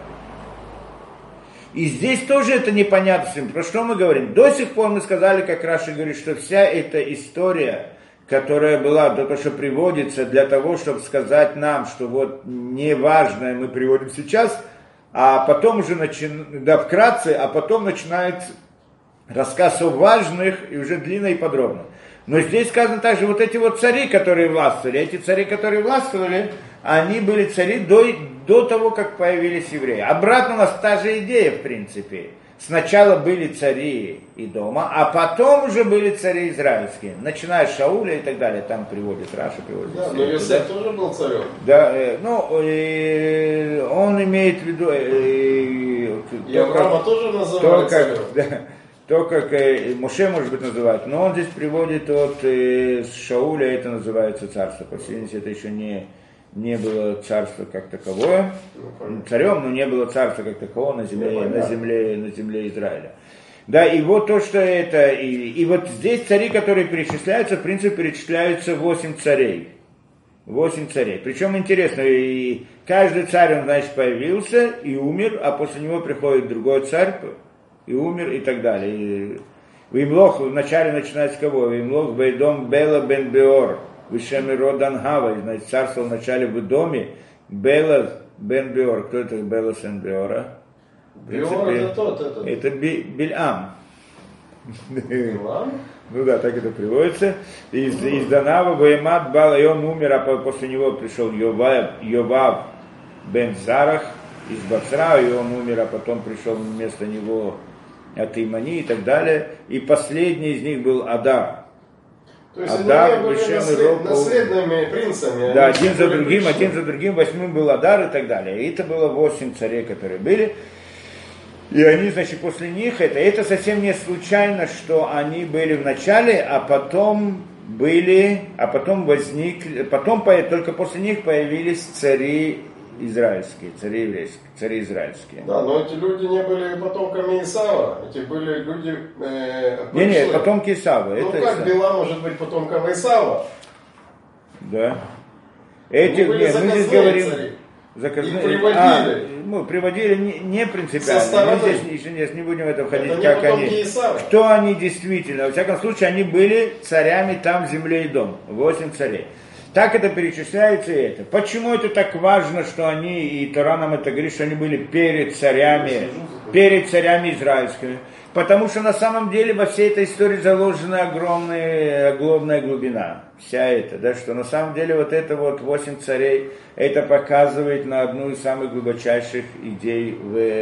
И здесь тоже это непонятно. Про что мы говорим? До сих пор мы сказали, как Раши говорит, что вся эта история, которая была, то, что приводится для того, чтобы сказать нам, что вот неважное мы приводим сейчас, а потом уже начинает, да, вкратце, а потом начинается рассказ о важных и уже длинно и подробно. Но здесь сказано также, вот эти вот цари, которые властвовали, эти цари, которые властвовали, они были цари до, до того, как появились евреи. Обратно у нас та же идея, в принципе. Сначала были цари Идома, а потом уже были цари израильские. Начиная с Шауля и так далее. Там приводит, Раша приводит. Да, но Йосеф да? тоже был царем. Да, э, ну, э, он имеет в виду... Э, и Авраама тоже называют царем. Да, то, как э, Моше, может быть, называют, но он здесь приводит от э, Шауля, это называется царство. По всей видимости, это еще не, не было царства как таковое, ну, царем, но не было царства как такового на земле, на земле, на земле Израиля. Да, и вот то, что это, и, и вот здесь цари, которые перечисляются, в принципе, перечисляются восемь царей. Восемь царей. Причем интересно, и каждый царь, он, значит, появился и умер, а после него приходит другой царь, и умер, и так далее. И Вимлох вначале начинается с кого? Вимлох Бейдом Бела бен Беор, Вишеми Родан Хава, значит, царствовал вначале в доме Бела бен Беор. Кто это Бела бен Беора? Беор это тот, это. Это Бильам. Бильам? Ну да, так это приводится. Из, из Данава Ваимат Бал, и он умер, а после него пришел Йовав, Йовав бен Зарах из Бацра, и он умер, а потом пришел вместо него от Имани и так далее. И последний из них был Адар. То есть Адар, они были наслед, Роб, наследными принцами. Да, один за другим, пришли. один за другим, восьмым был Адар и так далее. И это было восемь царей, которые были. И они, значит, после них, это, это совсем не случайно, что они были в начале, а потом были, а потом возникли, потом только после них появились цари израильские, цари еврейские, цари израильские. Да, но эти люди не были потомками Исава, эти были люди... Э, не, не, потомки Исава. Ну это как Исав. Била может быть потомком Исава? Да. Эти, Они были нет, мы здесь говорим... цари. Заказные, И приводили. А, мы приводили не, не принципиально. Мы здесь, здесь не будем в это входить, это как они. Исава. Кто они действительно. Во всяком случае, они были царями там в земле и дом. Восемь царей. Так это перечисляется и это. Почему это так важно, что они, и Тора нам это говорит, что они были перед царями, перед царями израильскими? Потому что на самом деле во всей этой истории заложена огромная, огромная глубина. Вся эта, да, что на самом деле вот это вот восемь царей, это показывает на одну из самых глубочайших идей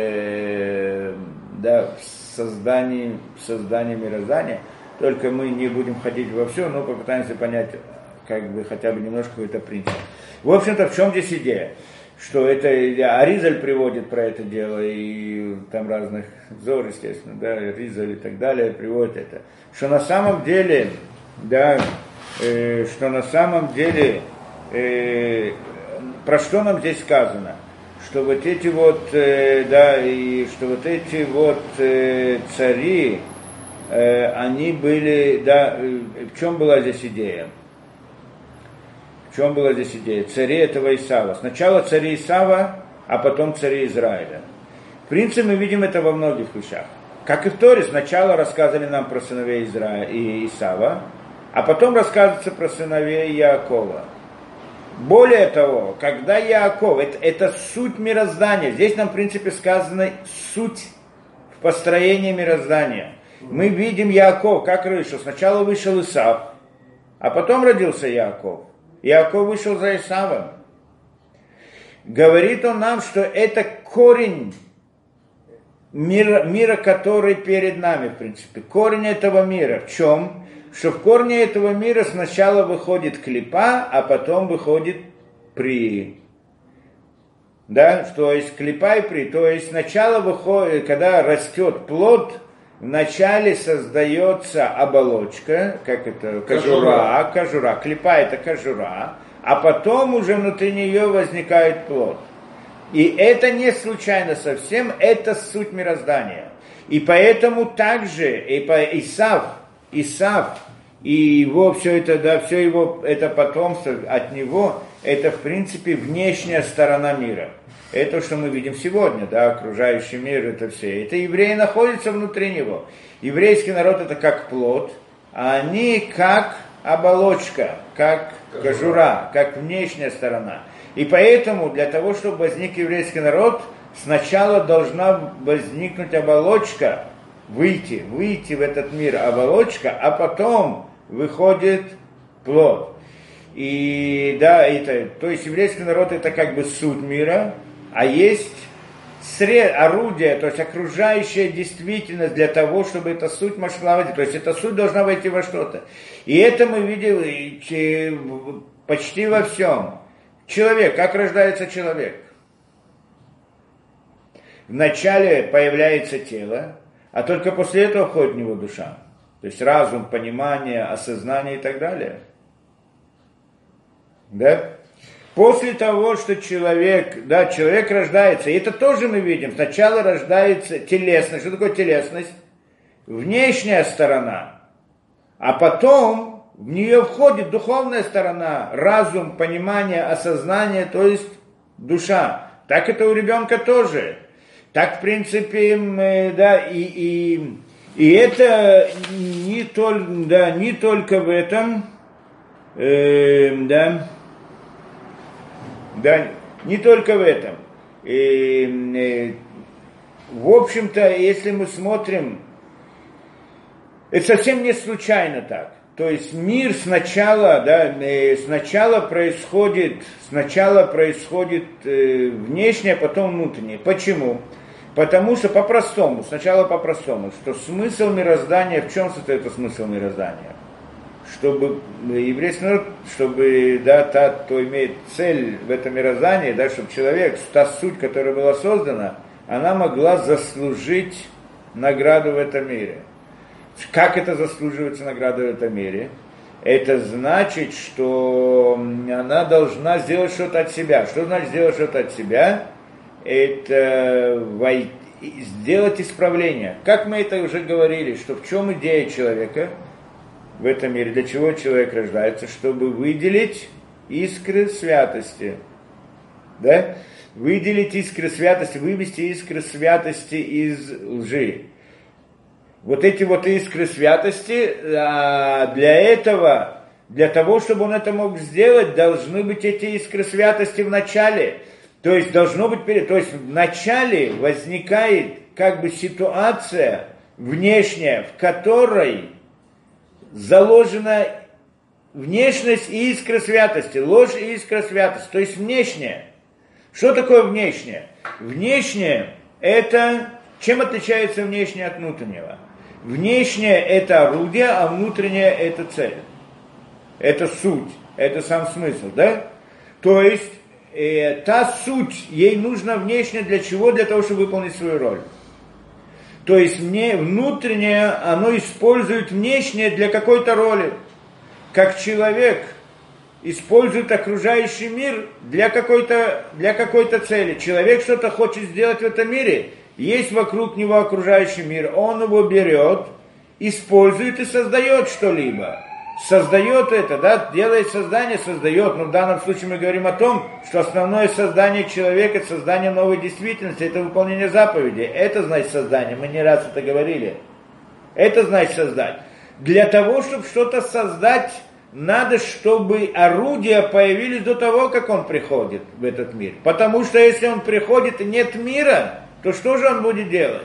в, да, в создании, в создании мироздания. Только мы не будем ходить во все, но попытаемся понять, как бы хотя бы немножко какой-то принцип. В общем-то, в чем здесь идея? Что это Аризаль приводит про это дело, и там разных Зор, естественно, да, Аризаль и так далее приводит это. Что на самом деле, да, э, что на самом деле, э, про что нам здесь сказано? Что вот эти вот, э, да, и что вот эти вот э, цари, э, они были, да, э, в чем была здесь идея? В чем была здесь идея? Цари этого Исава. Сначала цари Исава, а потом цари Израиля. В принципе, мы видим это во многих вещах. Как и в Торе, сначала рассказывали нам про сыновей Изра... и Исава, а потом рассказывается про сыновей Яакова. Более того, когда Яаков, это, это суть мироздания, здесь нам, в принципе, сказано суть в построении мироздания. Мы видим Яаков, как вышел. Сначала вышел Исав, а потом родился Яаков. Иаков вышел за Исавом. Говорит он нам, что это корень мира, мира, который перед нами, в принципе. Корень этого мира. В чем? Что в корне этого мира сначала выходит клипа, а потом выходит при. Да, то есть клипа и при. То есть сначала выходит, когда растет плод, вначале создается оболочка, как это, кожура, кожура, клипа это кожура, а потом уже внутри нее возникает плод. И это не случайно совсем, это суть мироздания. И поэтому также и по Исав, Исав и его все это, да, все его это потомство от него, это в принципе внешняя сторона мира. Это, что мы видим сегодня, да, окружающий мир, это все. Это евреи находятся внутри него. Еврейский народ это как плод, а они как оболочка, как кожура, как внешняя сторона. И поэтому для того, чтобы возник еврейский народ, сначала должна возникнуть оболочка, выйти, выйти в этот мир оболочка, а потом выходит плод. И да, это, то есть еврейский народ это как бы суть мира, а есть сред, орудие, то есть окружающая действительность для того, чтобы эта суть могла войти. То есть эта суть должна войти во что-то. И это мы видели почти во всем. Человек, как рождается человек? Вначале появляется тело, а только после этого входит в него душа. То есть разум, понимание, осознание и так далее. Да? После того, что человек, да, человек рождается, и это тоже мы видим, сначала рождается телесность. Что такое телесность? Внешняя сторона. А потом в нее входит духовная сторона, разум, понимание, осознание, то есть душа. Так это у ребенка тоже. Так, в принципе, да, и, и, и это не, толь, да, не только в этом, э, да, да, не только в этом. И, э, в общем-то, если мы смотрим, это совсем не случайно так. То есть мир сначала, да, сначала происходит, сначала происходит э, внешнее, потом внутреннее. Почему? Потому что по-простому, сначала по-простому, что смысл мироздания, в чем состоит смысл мироздания? Чтобы еврейский народ, чтобы, да, та, кто имеет цель в этом мироздании, да, чтобы человек, та суть, которая была создана, она могла заслужить награду в этом мире. Как это заслуживается награда в этом мире? Это значит, что она должна сделать что-то от себя. Что значит сделать что-то от себя? Это сделать исправление. Как мы это уже говорили, что в чем идея человека в этом мире, для чего человек рождается? Чтобы выделить искры святости. Да? Выделить искры святости, вывести искры святости из лжи. Вот эти вот искры святости, для этого, для того, чтобы он это мог сделать, должны быть эти искры святости в начале. То есть должно быть, то есть в начале возникает как бы ситуация внешняя, в которой заложена внешность и искра святости, ложь и искра святости, то есть внешняя. Что такое внешнее? Внешнее это, чем отличается внешнее от внутреннего? Внешнее это орудие, а внутреннее это цель. Это суть, это сам смысл, да? То есть э, та суть, ей нужно внешнее для чего? Для того, чтобы выполнить свою роль. То есть мне внутреннее, оно использует внешнее для какой-то роли. Как человек использует окружающий мир для какой-то, для какой-то цели. Человек что-то хочет сделать в этом мире, есть вокруг него окружающий мир, он его берет, использует и создает что-либо. Создает это, да, делает создание, создает. Но в данном случае мы говорим о том, что основное создание человека, это создание новой действительности, это выполнение заповедей. Это значит создание, мы не раз это говорили. Это значит создать. Для того, чтобы что-то создать, надо, чтобы орудия появились до того, как он приходит в этот мир. Потому что если он приходит и нет мира, то что же он будет делать?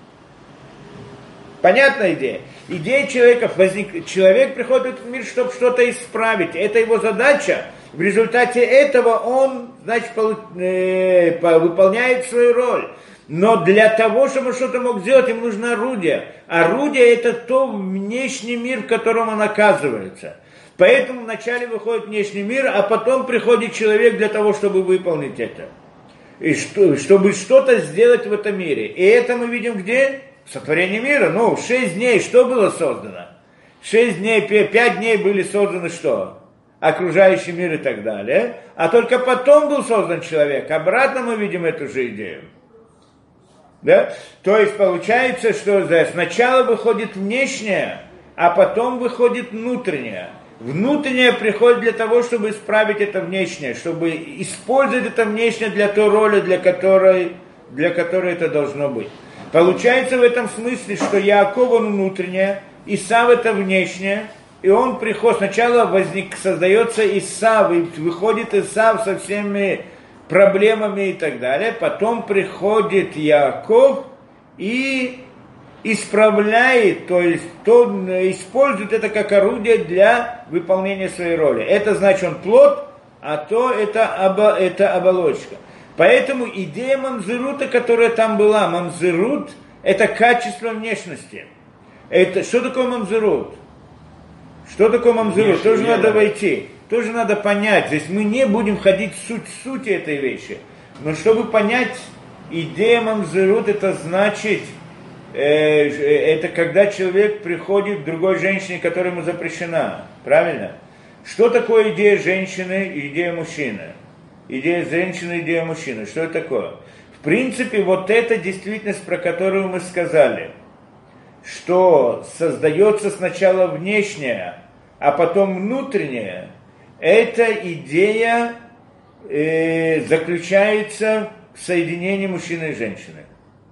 Понятная идея? Идея человека возник... Человек приходит в этот мир, чтобы что-то исправить. Это его задача. В результате этого он, значит, полу... э, выполняет свою роль. Но для того, чтобы он что-то мог сделать, ему нужно орудие. Орудие – это то внешний мир, в котором он оказывается. Поэтому вначале выходит внешний мир, а потом приходит человек для того, чтобы выполнить это. И что, чтобы что-то сделать в этом мире. И это мы видим где? В сотворении мира. Ну, шесть дней что было создано? Шесть дней, пять дней были созданы что? Окружающий мир и так далее. А только потом был создан человек. Обратно мы видим эту же идею. Да? То есть получается, что да, сначала выходит внешнее, а потом выходит внутреннее. Внутреннее приходит для того, чтобы исправить это внешнее, чтобы использовать это внешнее для той роли, для которой, для которой это должно быть. Получается в этом смысле, что Яаков он внутреннее, Исав это внешнее, и он приходит, сначала возник, создается Исав, и выходит Исав со всеми проблемами и так далее, потом приходит Яаков и исправляет, то есть то, использует это как орудие для выполнения своей роли. Это значит он плод, а то это, оба, это оболочка. Поэтому идея мамзерута, которая там была, мамзерут это качество внешности. Это, что такое мамзерут? Что такое мамзерут? Тоже надо войти, тоже надо понять. Здесь мы не будем входить в суть сути этой вещи. Но чтобы понять, идея мамзерут это значит э, это когда человек приходит к другой женщине, которая ему запрещена. Правильно? Что такое идея женщины и идея мужчины? Идея женщины и идея мужчины. Что это такое? В принципе, вот эта действительность, про которую мы сказали, что создается сначала внешнее, а потом внутреннее, эта идея э, заключается в соединении мужчины и женщины.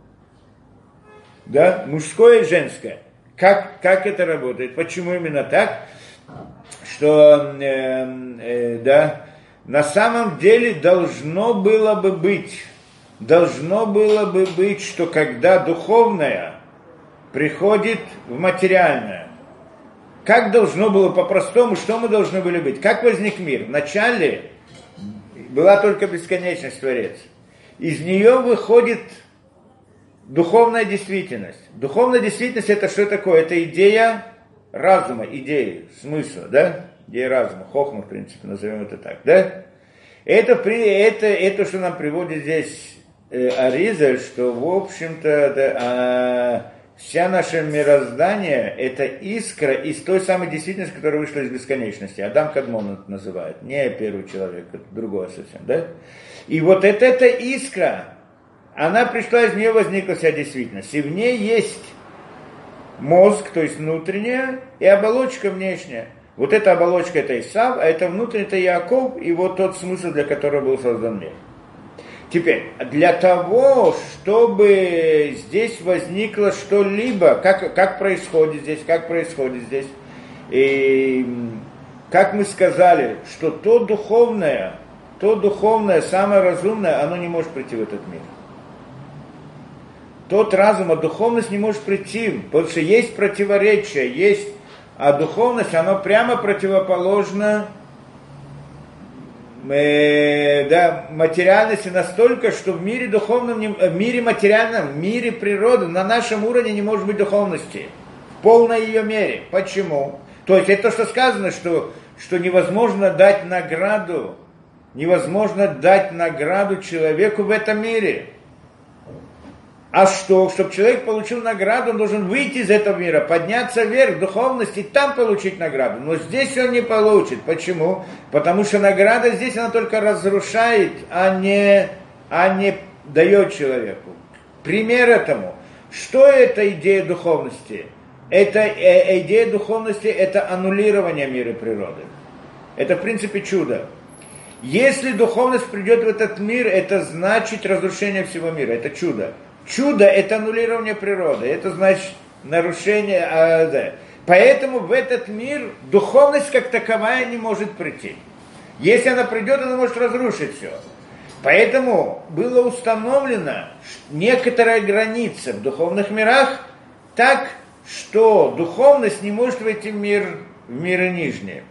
Да? Мужское и женское. Как, как это работает? Почему именно так? Что э, э, да, на самом деле должно было бы быть, должно было бы быть, что когда духовное приходит в материальное, как должно было по-простому, что мы должны были быть? Как возник мир? Вначале была только бесконечность Творец. Из нее выходит духовная действительность. Духовная действительность это что такое? Это идея разума, идеи, смысла, да? Идея разума, хохма, в принципе, назовем это так, да? Это, это, это что нам приводит здесь э, Аризаль, что, в общем-то, да, а, вся наше мироздание – это искра из той самой действительности, которая вышла из бесконечности. Адам Кадмон это называет, не первый человек, это другое совсем, да? И вот это, эта искра, она пришла, из нее возникла вся действительность. И в ней есть мозг, то есть внутренняя, и оболочка внешняя. Вот эта оболочка – это Исав, а это внутренний – это Яаков, и вот тот смысл, для которого был создан мир. Теперь, для того, чтобы здесь возникло что-либо, как, как происходит здесь, как происходит здесь, и как мы сказали, что то духовное, то духовное, самое разумное, оно не может прийти в этот мир. Тот разум, а духовность не может прийти, потому что есть противоречие, есть, а духовность, оно прямо противоположно э, да, материальности настолько, что в мире духовном, в мире материальном, в мире природы, на нашем уровне не может быть духовности, в полной ее мере. Почему? То есть это то, что сказано, что, что невозможно дать награду, невозможно дать награду человеку в этом мире. А что? Чтобы человек получил награду, он должен выйти из этого мира, подняться вверх в духовности и там получить награду. Но здесь он не получит. Почему? Потому что награда здесь, она только разрушает, а не, а не дает человеку. Пример этому. Что это идея духовности? Это, э, идея духовности – это аннулирование мира природы. Это, в принципе, чудо. Если духовность придет в этот мир, это значит разрушение всего мира. Это чудо. Чудо – это аннулирование природы, это значит нарушение. А, да. Поэтому в этот мир духовность как таковая не может прийти. Если она придет, она может разрушить все. Поэтому было установлено некоторая граница в духовных мирах, так, что духовность не может войти в мир, в миры нижние.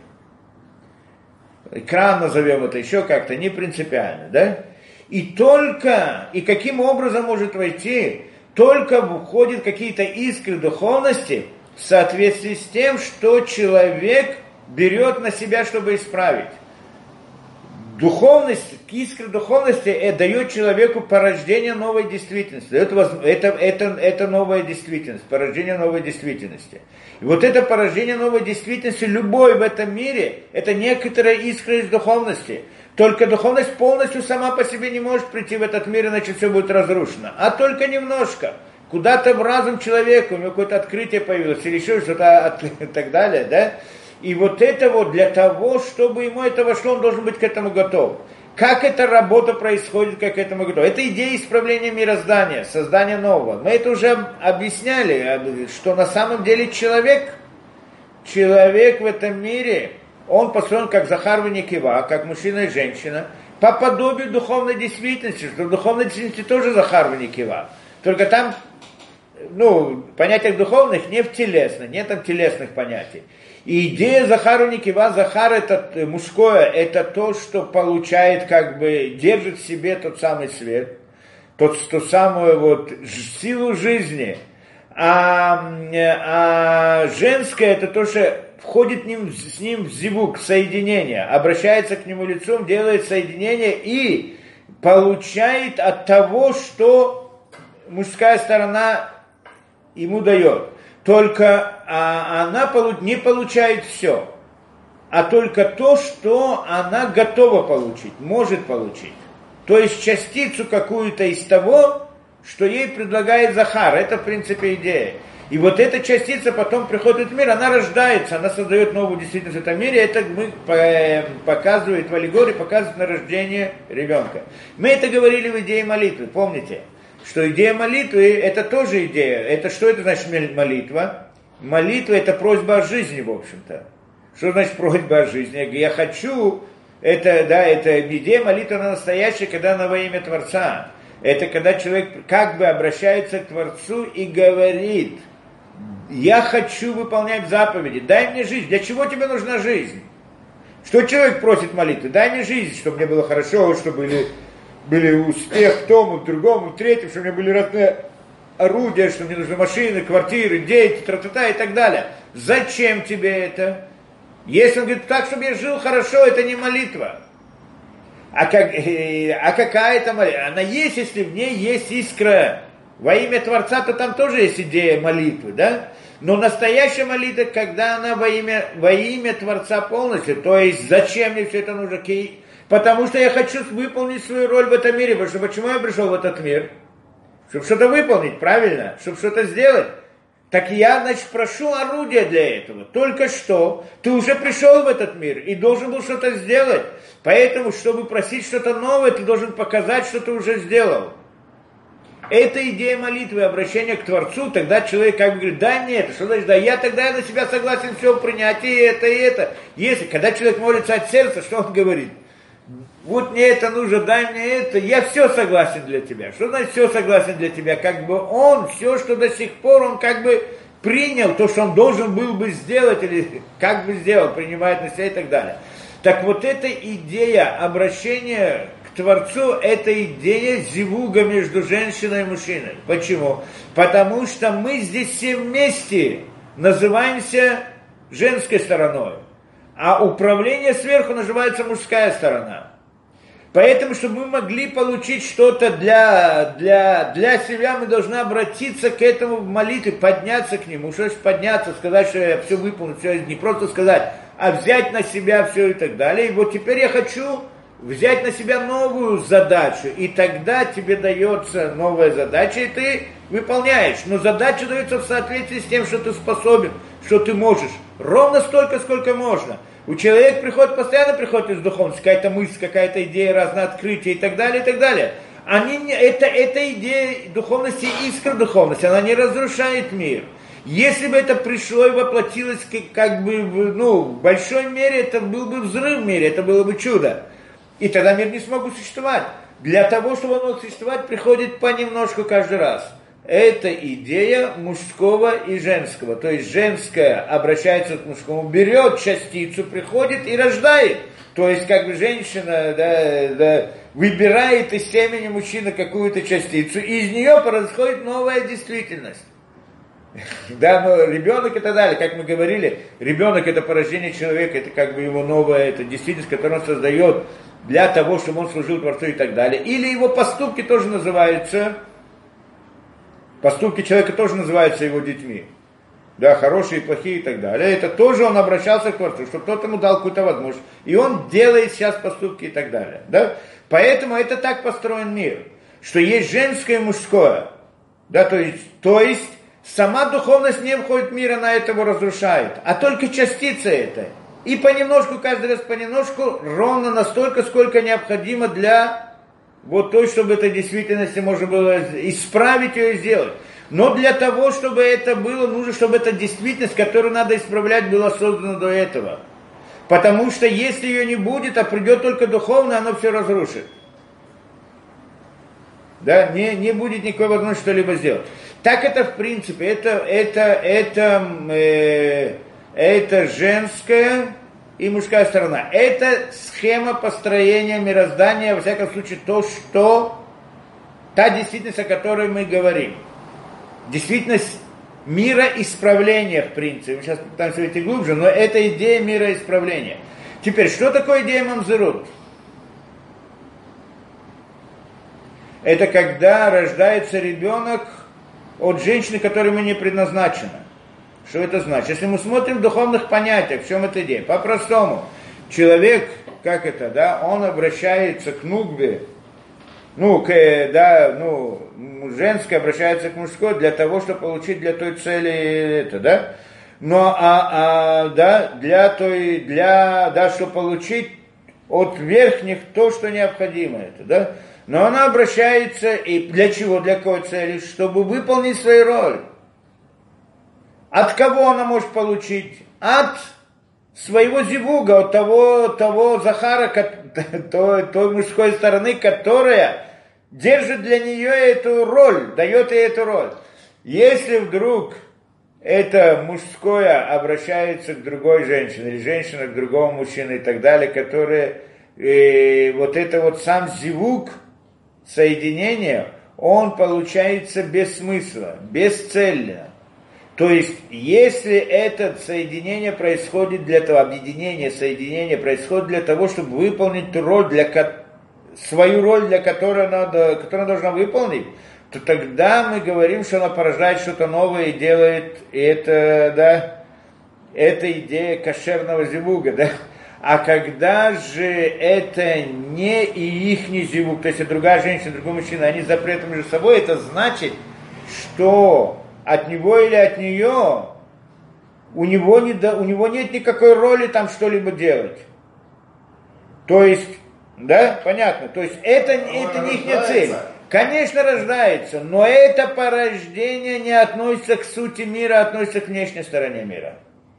Экран назовем это еще как-то, не принципиально, да? И только, и каким образом может войти, только входят какие-то искры духовности в соответствии с тем, что человек берет на себя, чтобы исправить. Духовность, искра духовности это дает человеку порождение новой действительности. Это, это, это, это новая действительность, порождение новой действительности. И вот это порождение новой действительности, любой в этом мире, это некоторая искра из духовности. Только духовность полностью сама по себе не может прийти в этот мир, иначе все будет разрушено. А только немножко. Куда-то в разум человека, у него какое-то открытие появилось, или еще что-то и так далее, да? И вот это вот для того, чтобы ему это вошло, он должен быть к этому готов. Как эта работа происходит, как к этому готов? Это идея исправления мироздания, создания нового. Мы это уже объясняли, что на самом деле человек, человек в этом мире... Он построен как Захар и Некива, как мужчина и женщина, по подобию духовной действительности, что в духовной действительности тоже Захар и Некива. Только там, ну, понятия духовных не в телесных, нет там телесных понятий. И идея Захар и Некива, Захар это мужское, это то, что получает, как бы, держит в себе тот самый свет, тот, ту самую вот силу жизни. А, а женское это то, что входит ним, с ним в зивук, соединение, обращается к нему лицом, делает соединение и получает от того, что мужская сторона ему дает. Только а, она не получает все, а только то, что она готова получить, может получить. То есть частицу какую-то из того, что ей предлагает Захар. Это, в принципе, идея. И вот эта частица потом приходит в мир, она рождается, она создает новую действительность в этом мире. Это мы показывает в аллегории, показывает на рождение ребенка. Мы это говорили в идее молитвы, помните? Что идея молитвы – это тоже идея. Это что это значит молитва? Молитва – это просьба о жизни, в общем-то. Что значит просьба о жизни? Я хочу, это, да, это идея молитвы, она настоящая, когда она во имя Творца. Это когда человек как бы обращается к Творцу и говорит: я хочу выполнять заповеди, дай мне жизнь. Для чего тебе нужна жизнь? Что человек просит молитвы? Дай мне жизнь, чтобы мне было хорошо, чтобы были, были успех в том, в другом, в третьем, чтобы у меня были разные орудия, что мне нужны машины, квартиры, дети, тра-та-та и так далее. Зачем тебе это? Если он говорит так, чтобы я жил хорошо, это не молитва. А, как, а какая это молитва? Она есть, если в ней есть искра во имя Творца, то там тоже есть идея молитвы, да? Но настоящая молитва, когда она во имя, во имя Творца полностью, то есть зачем мне все это нужно? Потому что я хочу выполнить свою роль в этом мире. Потому что почему я пришел в этот мир? Чтобы что-то выполнить, правильно? Чтобы что-то сделать. Так я, значит, прошу орудия для этого. Только что ты уже пришел в этот мир и должен был что-то сделать. Поэтому, чтобы просить что-то новое, ты должен показать, что ты уже сделал. Это идея молитвы, обращения к Творцу. Тогда человек как бы говорит: дай мне это. Что значит, да, я тогда на себя согласен все принять, и это, и это. Если, когда человек молится от сердца, что он говорит? Вот мне это нужно, дай мне это, я все согласен для тебя. Что значит все согласен для тебя? Как бы он, все, что до сих пор, он как бы принял то, что он должен был бы сделать, или как бы сделал, принимает на себя и так далее. Так вот эта идея обращения к Творцу, это идея зивуга между женщиной и мужчиной. Почему? Потому что мы здесь все вместе называемся женской стороной, а управление сверху называется мужская сторона. Поэтому, чтобы мы могли получить что-то для, для, для себя, мы должны обратиться к этому в молитве, подняться к нему. Что значит подняться, сказать, что я все выполню, все, не просто сказать, а взять на себя все и так далее. И вот теперь я хочу взять на себя новую задачу, и тогда тебе дается новая задача, и ты выполняешь. Но задача дается в соответствии с тем, что ты способен, что ты можешь. Ровно столько, сколько можно. У человека приходит, постоянно приходит из духовности, какая-то мысль, какая-то идея, разные открытия и так далее, и так далее. Они, это, это идея духовности, искра духовности, она не разрушает мир. Если бы это пришло и воплотилось как бы ну, в большой мере, это был бы взрыв в мире, это было бы чудо. И тогда мир не смог бы существовать. Для того, чтобы он мог существовать, приходит понемножку каждый раз. Это идея мужского и женского. То есть женское обращается к мужскому, берет частицу, приходит и рождает. То есть как бы женщина да, да, выбирает из семени мужчины какую-то частицу, и из нее происходит новая действительность. Да, но ребенок и так далее, как мы говорили, ребенок это порождение человека, это как бы его новая это действительность, которую он создает для того, чтобы он служил Творцу и так далее. Или его поступки тоже называются, поступки человека тоже называются его детьми. Да, хорошие, плохие и так далее. Это тоже он обращался к Творцу, чтобы тот ему дал какую-то возможность. И он делает сейчас поступки и так далее. Да? Поэтому это так построен мир, что есть женское и мужское. Да, то есть, то есть сама духовность не входит в мир, она этого разрушает, а только частица этой. И понемножку, каждый раз понемножку, ровно настолько, сколько необходимо для вот той, чтобы этой действительности можно было исправить ее и сделать. Но для того, чтобы это было, нужно, чтобы эта действительность, которую надо исправлять, была создана до этого. Потому что если ее не будет, а придет только духовно, оно все разрушит. Да, не, не будет никакой возможности что-либо сделать. Так это в принципе, это, это, это, э, это женская и мужская сторона. Это схема построения мироздания, во всяком случае, то, что, та действительность, о которой мы говорим. Действительность мира исправления, в принципе. Мы сейчас попытаемся войти глубже, но это идея мира исправления. Теперь, что такое идея мамзерут? Это когда рождается ребенок от женщины, которой мы не предназначены. Что это значит? Если мы смотрим в духовных понятиях, в чем эта идея? По-простому, человек, как это, да, он обращается к нукбе, ну, к, да, ну, женское обращается к мужской для того, чтобы получить для той цели это, да, но, а, а, да, для той, для, да, чтобы получить от верхних то, что необходимо это, да, но она обращается, и для чего, для какой цели? Чтобы выполнить свою роль. От кого она может получить? От своего зивуга, от того, того Захара, той, той мужской стороны, которая держит для нее эту роль, дает ей эту роль. Если вдруг это мужское обращается к другой женщине, или женщина к другому мужчине и так далее, которые э, вот это вот сам зивуг, соединение, он получается без смысла, бесцельно. То есть, если это соединение происходит для того, объединение, соединение происходит для того, чтобы выполнить ту роль, для, свою роль, для которой она, которую она должна выполнить, то тогда мы говорим, что она порождает что-то новое и делает, и это, да, это идея кошерного зивуга, да. А когда же это не и ихний зивуг, то есть другая женщина, другой мужчина, они запретом между собой, это значит, что от него или от нее у него, не, у него нет никакой роли там что-либо делать. То есть, да, понятно, то есть это, это не их цель. Конечно, рождается, но это порождение не относится к сути мира, а относится к внешней стороне мира.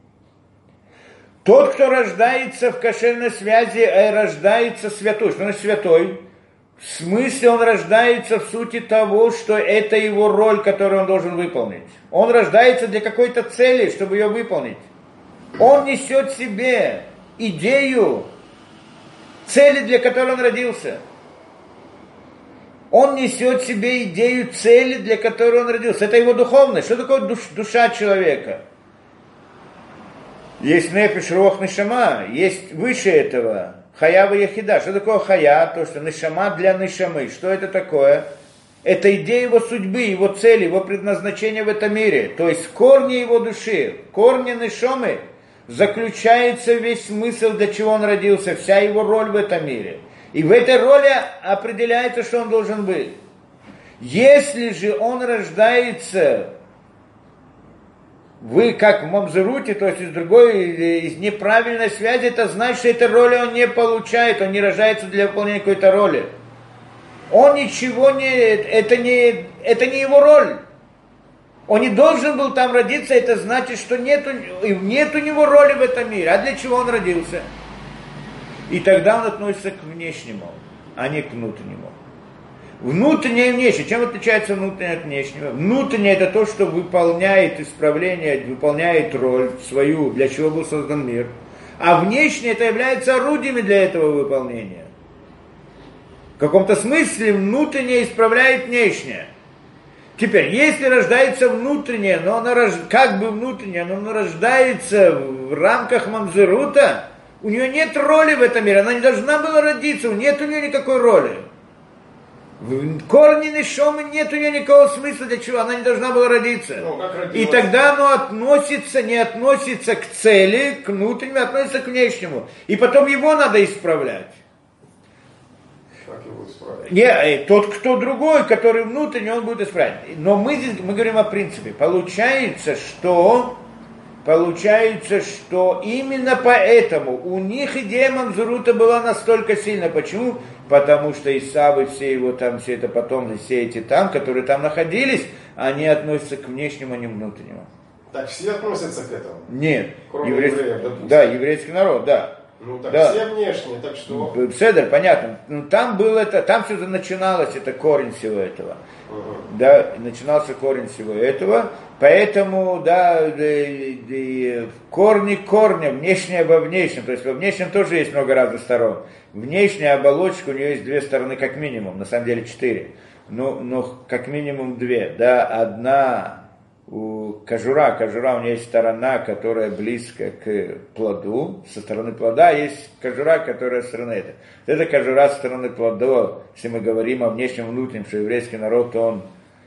Тот, кто рождается в кошерной связи, рождается святой. Что значит святой? В смысле он рождается в сути того, что это его роль, которую он должен выполнить. Он рождается для какой-то цели, чтобы ее выполнить. Он несет в себе идею цели, для которой он родился. Он несет в себе идею цели, для которой он родился. Это его духовность. Что такое душ, душа человека? Есть нефеш, руах, нешама, есть выше этого. Хая яхида. Что такое хая? То, что нешама для нешамы. Что это такое? Это идея его судьбы, его цели, его предназначения в этом мире. То есть корни его души, корни нешамы, заключается весь смысл, для чего он родился, вся его роль в этом мире. И в этой роли определяется, что он должен быть. Если же он рождается, вы как в мамзеруте, то есть из другой, из неправильной связи, это значит, что этой роли он не получает, он не рождается для выполнения какой-то роли. Он ничего не, это не, это не его роль. Он не должен был там родиться, это значит, что нет, нет у него роли в этом мире. А для чего он родился? И тогда он относится к внешнему, а не к внутреннему. Внутреннее и внешнее. Чем отличается внутреннее от внешнего? Внутреннее это то, что выполняет исправление, выполняет роль свою, для чего был создан мир. А внешнее это является орудиями для этого выполнения. В каком-то смысле внутреннее исправляет внешнее. Теперь, если рождается внутреннее, но оно рож... как бы внутреннее, но оно рождается в рамках мамзерута, у нее нет роли в этом мире, она не должна была родиться, нет у нее никакой роли. В корне нешомы нет у нее никакого смысла, для чего она не должна была родиться. Ну, и тогда оно относится, не относится к цели, к внутреннему, относится к внешнему. И потом его надо исправлять. Как его исправить? Не, тот, кто другой, который внутренний, он будет исправлять. Но мы здесь мы говорим о принципе. Получается, что Получается, что именно поэтому у них идея Мамзурута была настолько сильна. Почему? Потому что Исав и все его там, все это потомные, все эти там, которые там находились, они относятся к внешнему, а не внутреннему. Так все относятся к этому? Нет. Кроме еврейский, евреев, допустим. Да, еврейский народ, да. Ну так да. Все внешние, так что? Седер, понятно. Ну, там было это, там все начиналось, это корень всего этого. Угу. Да, начинался корень всего этого. Поэтому, да, и, и, корни корня, внешнее во внешнем. То есть во внешнем тоже есть много разных сторон. Внешняя оболочка, у нее есть две стороны как минимум, на самом деле четыре. Ну, но как минимум две. Да, одна у кожура, кожура у нее есть сторона, которая близко к плоду. Со стороны плода есть кожура, которая со стороны этой. Это кожура со стороны плода, если мы говорим о внешнем, внутреннем, что еврейский народ, он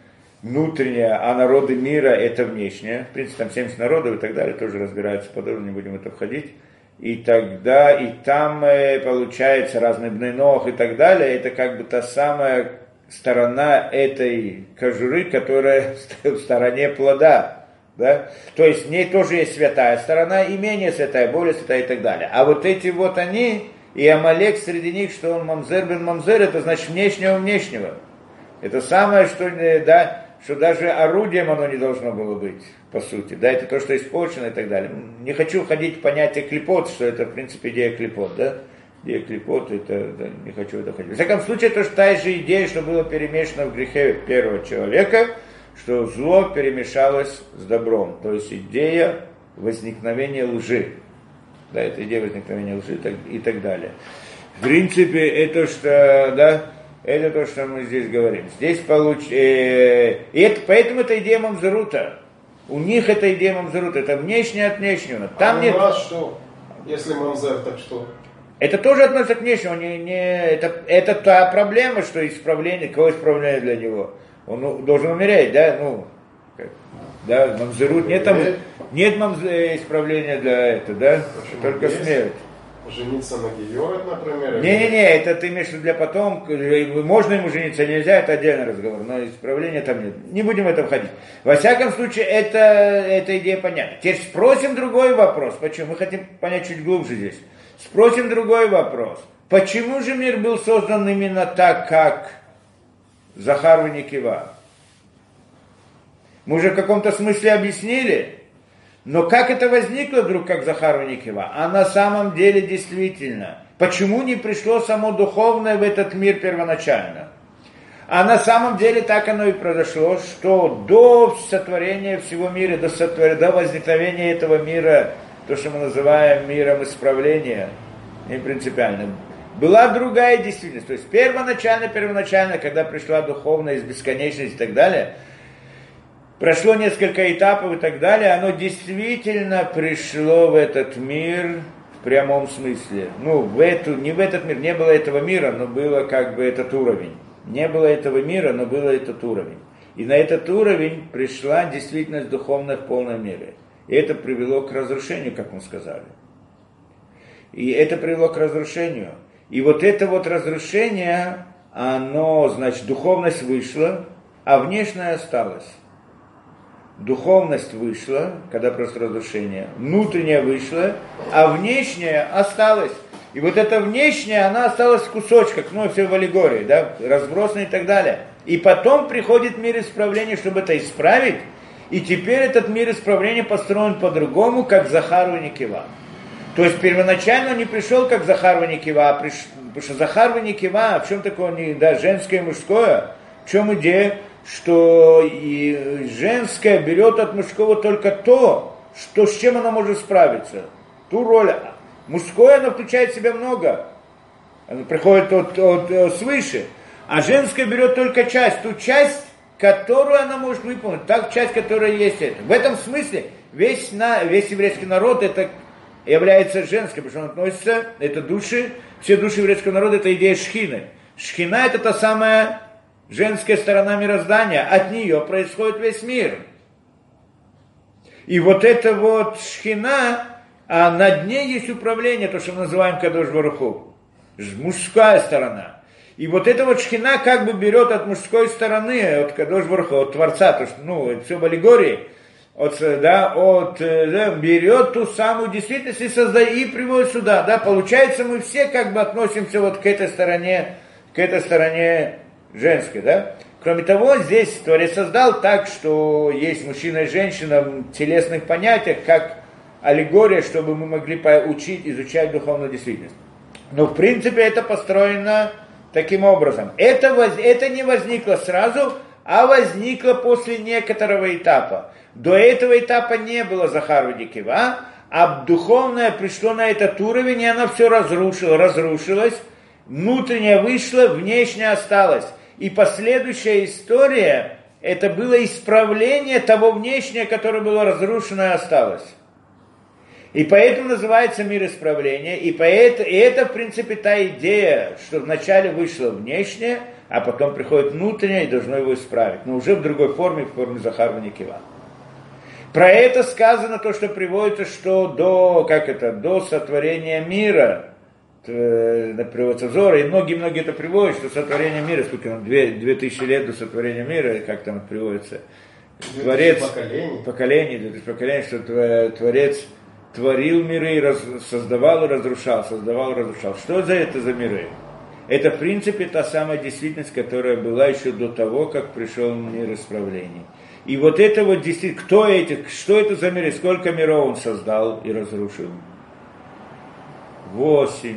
внутреннее, а народы мира это внешнее. В принципе, там семьдесят народов и так далее, тоже разбираются подробно, не будем в это входить. И тогда, и там э, получается разный бней-нох и так далее, это как бы та самая сторона этой кожуры, которая в стороне плода. Да? То есть в ней тоже есть святая сторона и менее святая, более святая и так далее. А вот эти вот они, и Амалек среди них, что он мамзер бен мамзер, это значит внешнего внешнего. Это самое, что, да, что даже орудием оно не должно было быть, по сути. Да, это то, что испорчено и так далее. Не хочу входить в понятие клипот, что это, в принципе, идея клипот, да? Идея клипот, это, да, не хочу в это входить. В всяком случае, это же та же идея, что было перемешано в грехе первого человека, что зло перемешалось с добром. То есть идея возникновения лжи. Да, это идея возникновения лжи и так, и так далее. В принципе, это что, да, это то, что мы здесь говорим. Здесь получ... э, и это, поэтому это идея мамзерута. У них это идея мамзерута, это внешнее от внешнего. Там а нет... у нас что? Если мамзер, так что? Это тоже относится к внешнему. Не, не, это, это та проблема, что исправление, кого исправление для него. Он ну, должен умереть, да? Ну, как, да, мамзерут, нет там, нет мамзер, исправления для этого, да? Почему? Только есть? Смерть. Жениться на Георет, например? Не-не-не, это ты имеешь в виду для потом, можно ему жениться, нельзя, это отдельный разговор, но исправления там нет. Не будем в это входить. Во всяком случае, это, эта идея понятна. Теперь спросим другой вопрос, почему? Мы хотим понять чуть глубже здесь. Спросим другой вопрос. Почему же мир был создан именно так, как Захар и Некива? Мы уже в каком-то смысле объяснили. Но как это возникло вдруг, как Захар и Некива? А на самом деле действительно. Почему не пришло само духовное в этот мир первоначально? А на самом деле так оно и произошло, что до сотворения всего мира, до, сотвор... до возникновения этого мира, то, что мы называем миром исправления, не принципиально, была другая действительность. То есть первоначально, первоначально, когда пришла духовная из бесконечности и так далее, прошло несколько этапов и так далее, оно действительно пришло в этот мир в прямом смысле. Ну, в эту, не в этот мир, не было этого мира, но было как бы этот уровень. Не было этого мира, но был этот уровень. И на этот уровень пришла действительность духовная в полной мере. И это привело к разрушению, как мы сказали. И это привело к разрушению. И вот это вот разрушение, оно, значит, духовность вышла, а внешняя осталась. Духовность вышла, когда просто разрушение, внутренняя вышла, а внешняя осталась. И вот эта внешняя, она осталась в кусочках, ну, все в аллегории, да, разбросано и так далее. И потом приходит мир исправления, чтобы это исправить. И теперь этот мир исправления построен по-другому, как Захар и Некива. То есть первоначально он не пришел как Захар и Некива, а приш... потому что Захар и Некива, в чем такое, да, женское и мужское, в чем идея? Что и женское берет от мужского только то, что, с чем она может справиться. Ту роль. Мужское оно включает в себя много. Оно приходит от, от, от свыше. А женское берет только часть. Ту часть, которую она может выполнить. Та часть, которая есть это. В этом смысле весь, на, весь еврейский народ это является женским, потому что он относится, это души, все души еврейского народа, это идея шхины. Шхина это та самая женская сторона мироздания, от нее происходит весь мир. И вот эта вот шхина, а над ней есть управление, то, что мы называем Кадош Барух Ху, мужская сторона. И вот эта вот шхина как бы берет от мужской стороны, от Кадош Барух Ху, от Творца, то, что, ну, это все в аллегории, от, да, от, да, берет ту самую действительность и создает, и приводит сюда, да, получается, мы все как бы относимся вот к этой стороне, к этой стороне женской, да? Кроме того, здесь Творец создал так, что есть мужчина и женщина в телесных понятиях, как аллегория, чтобы мы могли учить, изучать духовную действительность. Но в принципе это построено таким образом. Это, воз, это не возникло сразу, а возникло после некоторого этапа. До этого этапа не было Захар и Некива, а духовное пришло на этот уровень, и оно все разрушило, разрушилось, внутреннее вышло, внешнее осталось. И последующая история, это было исправление того внешнего, которое было разрушено и осталось. И поэтому называется мир исправления, и, поэтому, и это, в принципе, та идея, что вначале вышло внешнее, а потом приходит внутреннее и должно его исправить, но уже в другой форме, в форме Захар Ваникива. Про это сказано то, что приводится, что до, как это, до сотворения мира, приводится Зора, и многие-многие это приводят, что сотворение мира, сколько там, две, две тысячи лет до сотворения мира, как там это приводится, Творец, поколений, поколений, поколений, что Творец творил миры, раз, создавал и разрушал, создавал и разрушал. Что за это за миры? Это, в принципе, та самая действительность, которая была еще до того, как пришел мир исправлений. И вот это вот действительно, кто эти, что это за миры, сколько миров он создал и разрушил? Восемь.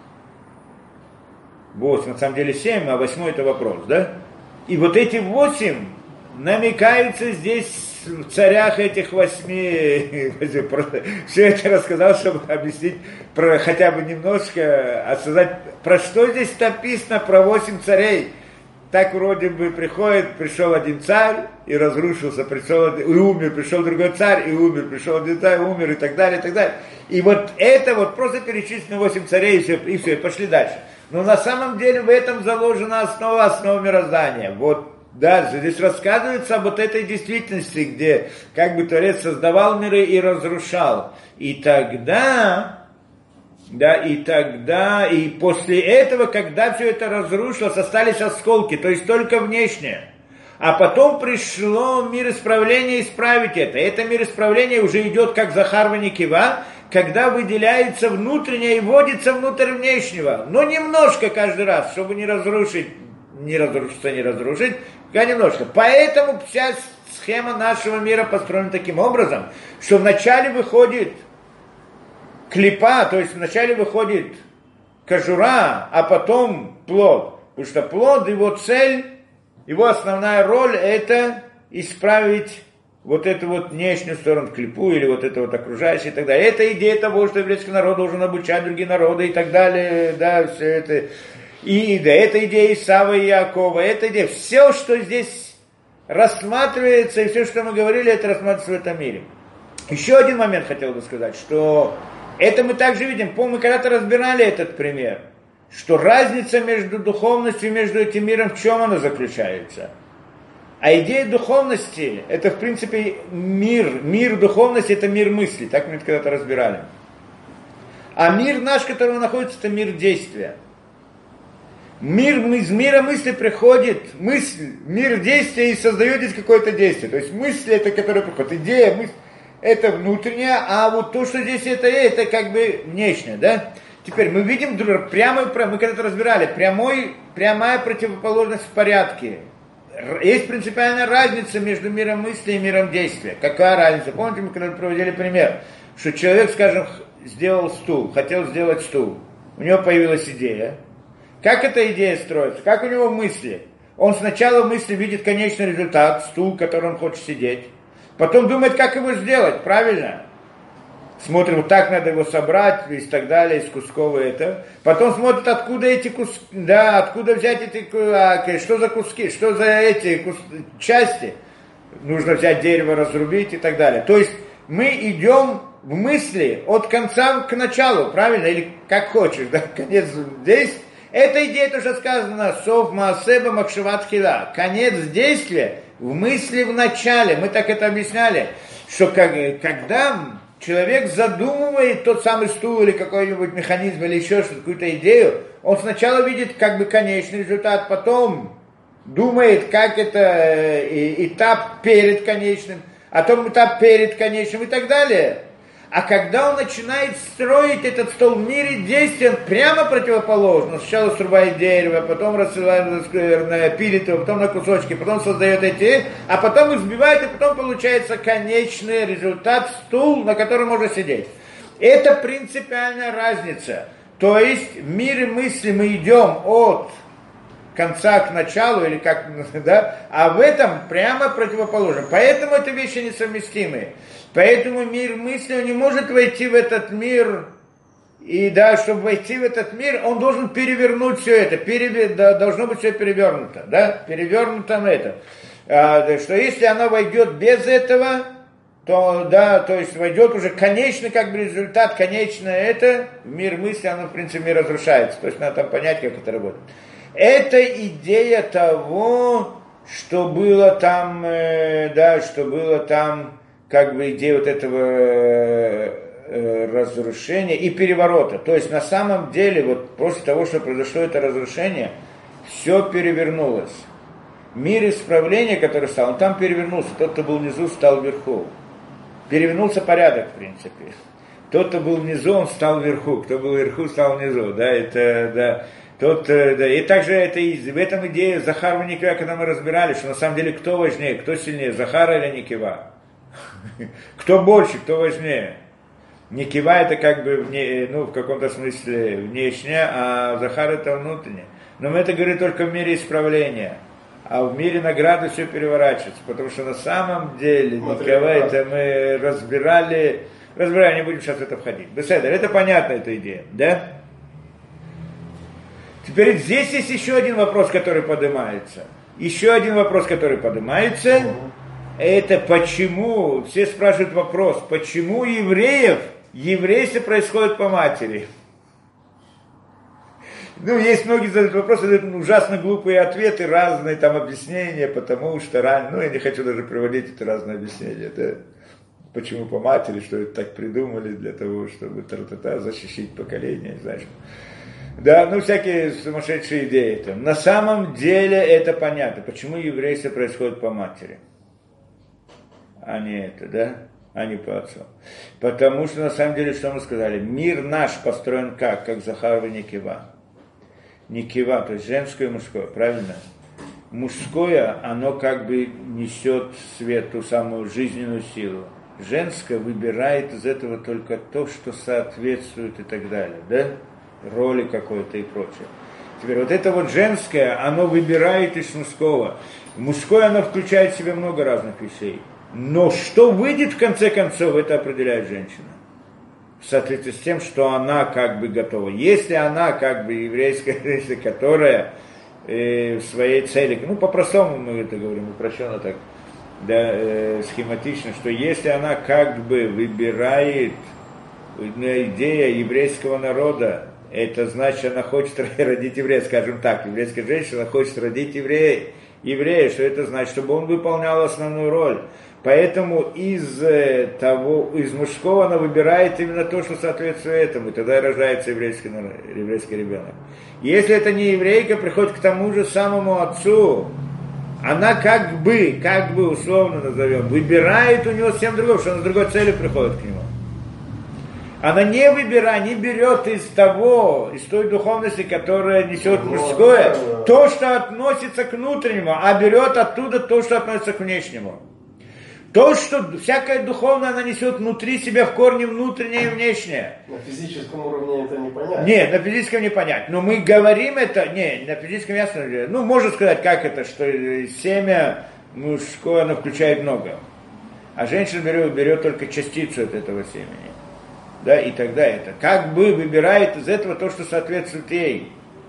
Восемь, на самом деле семь, а восьмой это вопрос, да? И вот эти восемь намекаются здесь в царях этих восьми, все это рассказал, чтобы объяснить про, хотя бы немножко, осознать, про что здесь написано про восемь царей. Так вроде бы приходит, пришел один царь и разрушился, пришел, и умер, пришел другой царь и умер, пришел один царь, умер и так далее, и так далее. И вот это вот просто перечислено восемь царей и все, и все, и пошли дальше. Но на самом деле в этом заложена основа, основа мироздания. Вот. Да, здесь рассказывается об вот этой действительности, где как бы Творец создавал миры и разрушал. И тогда, да, и тогда, и после этого, когда все это разрушилось, остались осколки, то есть только внешнее. А потом пришло мир исправления исправить это. Это мир исправления уже идет как Захар Ваникива, когда выделяется внутреннее и вводится внутрь внешнего. Но немножко каждый раз, чтобы не разрушить, не разрушиться, не разрушить, а немножко. Поэтому вся схема нашего мира построена таким образом, что вначале выходит клипа, то есть вначале выходит кожура, а потом плод. Потому что плод, его цель, его основная роль это исправить вот эту вот внешнюю сторону клипу или вот это вот окружающее и так далее. Это идея того, что еврейский народ должен обучать другие народы и так далее, да, все это. И да, это идея Исава и Якова, это идея, все, что здесь рассматривается, и все, что мы говорили, это рассматривается в этом мире. Еще один момент хотел бы сказать, что это мы также видим, помню, мы когда-то разбирали этот пример, что разница между духовностью и между этим миром, в чем она заключается? А идея духовности, это в принципе мир, мир духовности, это мир мысли, так мы это когда-то разбирали. А мир наш, который находится, это мир действия. Мир, из мира мысли приходит мысль, мир действия и создает здесь какое-то действие. То есть мысль это, которая приходит, идея, мысль, это внутренняя, а вот то, что здесь это, это как бы внешнее, да? Теперь мы видим прямую, мы когда-то разбирали, прямой, прямая противоположность в порядке. Есть принципиальная разница между миром мысли и миром действия. Какая разница? Помните, мы когда проводили пример, что человек, скажем, сделал стул, хотел сделать стул, у него появилась идея. Как эта идея строится? Как у него мысли? Он сначала в мысли видит конечный результат, стул, в котором он хочет сидеть. Потом думает, как его сделать, правильно? Смотрит, вот так надо его собрать, и так далее, из кусков это. Потом смотрит, откуда эти куски, да, откуда взять эти, а, что за куски, что за эти кус... части. Нужно взять дерево, разрубить и так далее. То есть мы идем в мысли от конца к началу, правильно? Или как хочешь, да, конец здесь. Эта идея, то, что сказано, сов маасеба макшеват хила, конец действия в мысли в начале. Мы так это объясняли, что как, когда человек задумывает тот самый стул или какой-нибудь механизм или еще что-то, какую-то идею, он сначала видит как бы конечный результат, потом думает, как это э, этап перед конечным, а потом этап перед конечным и так далее. А когда он начинает строить этот стол в мире действия, он прямо противоположно. Он сначала срубает дерево, потом рассылает, пилит его, потом на кусочки, потом создает эти, а потом избивает, и потом получается конечный результат, стул, на котором можно сидеть. Это принципиальная разница. То есть в мире мысли мы идем от конца к началу, или как, да, а в этом прямо противоположно. Поэтому это вещи несовместимые. Поэтому мир мысли, он не может войти в этот мир, и да, чтобы войти в этот мир, он должен перевернуть все это, перевер... да, должно быть все перевернуто, да, перевернуто на это. А, да, что если оно войдет без этого, то, да, то есть войдет уже конечный как бы результат, конечное это, в мир мысли, оно в принципе разрушается. То есть надо там понять, как это работает. Это идея того, что было там, э, да, что было там, как бы идея вот этого э, разрушения и переворота. То есть на самом деле, вот после того, что произошло это разрушение, все перевернулось. Мир исправления, который стал, он там перевернулся. Тот, кто был внизу, стал вверху. Перевернулся порядок, в принципе. Тот, кто был внизу, он стал вверху. Кто был вверху, стал внизу. Да, это, да. Тот, да. И также это, в этом идее Захар и Никива, когда мы разбирали, что на самом деле кто важнее, кто сильнее, Захар или Никива? Кто больше, кто важнее? Никива это как бы, ну, в каком-то смысле внешнее, а Захар это внутреннее. Но мы это говорим только в мире исправления. А в мире награды все переворачивается, потому что на самом деле Никива это мы разбирали, разбирали, не будем сейчас в это входить. Беседер, это понятно, эта идея, да? Теперь здесь есть еще один вопрос, который поднимается. Еще один вопрос, который поднимается, это почему, все спрашивают вопрос, почему евреев, еврейство происходит по матери? Ну, есть многие задают вопросы, задают ужасно глупые ответы, разные там объяснения, потому что ранее, ну, я не хочу даже приводить эти разные объяснения, это почему по матери, что это так придумали для того, чтобы тра-та-та, защитить поколение, знаешь. Да, ну, всякие сумасшедшие идеи там. На самом деле это понятно, почему еврейство происходит по матери, а не это, да, а не по отцу. Потому что, на самом деле, что мы сказали, мир наш построен как, как Захар и Никива. Никива, то есть женское и мужское, правильно? Мужское, оно как бы несет в свет ту самую жизненную силу. Женское выбирает из этого только то, что соответствует и так далее, да? Роли какой-то и прочее. Теперь вот это вот женское, оно выбирает из мужского. Мужское, оно включает в себя много разных вещей. Но что выйдет в конце концов, это определяет женщина. В соответствии с тем, что она как бы готова. Если она как бы еврейская женщина, которая э, в своей цели, ну по-простому мы это говорим, упрощенно так, да, э, схематично, что если она как бы выбирает идея еврейского народа, это значит, она хочет родить еврея, скажем так, еврейская женщина хочет родить еврея, еврея, что это значит, чтобы он выполнял основную роль. Поэтому из того, из мужского она выбирает именно то, что соответствует этому, и тогда и рождается еврейский, еврейский ребенок. Если это не еврейка, приходит к тому же самому отцу, она как бы, как бы условно назовем, выбирает у него совсем другое, что она с другой целью приходит к нему. Она не выбирает, не берет из того, из той духовности, которая несет мужское, то, что относится к внутреннему, а берет оттуда то, что относится к внешнему. То, что всякая духовная, она несет внутри себя в корне внутреннее и внешнее. На физическом уровне это не понятно. Нет, на физическом не понятно. Но мы говорим это, не, на физическом ясно. Ну, можно сказать, как это, что семя мужское, оно включает много. А женщина берет, берет только частицу от этого семени. Да, и тогда это как бы выбирает из этого то, что соответствует ей.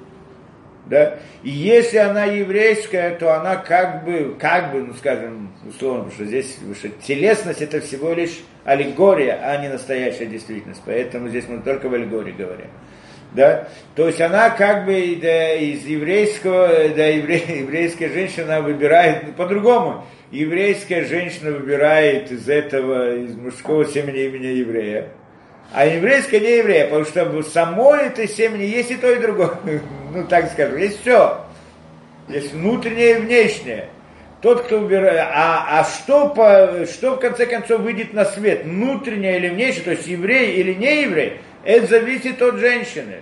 Да? И если она еврейская, то она как бы, как бы, ну скажем, условно, потому что здесь что телесность это всего лишь аллегория, а не настоящая действительность. Поэтому здесь мы только в аллегории говорим. Да? То есть она как бы да, из еврейского, да, евре, еврейская женщина выбирает, по-другому, еврейская женщина выбирает из этого, из мужского семени имени еврея. А еврейское не еврея, потому что в самой этой семени есть и то, и другое. Ну, так скажем, есть все. Есть внутреннее и внешнее. Тот, кто выбирает... А, а что, по, что в конце концов выйдет на свет? Внутреннее или внешнее, то есть еврей или не еврей, это зависит от женщины.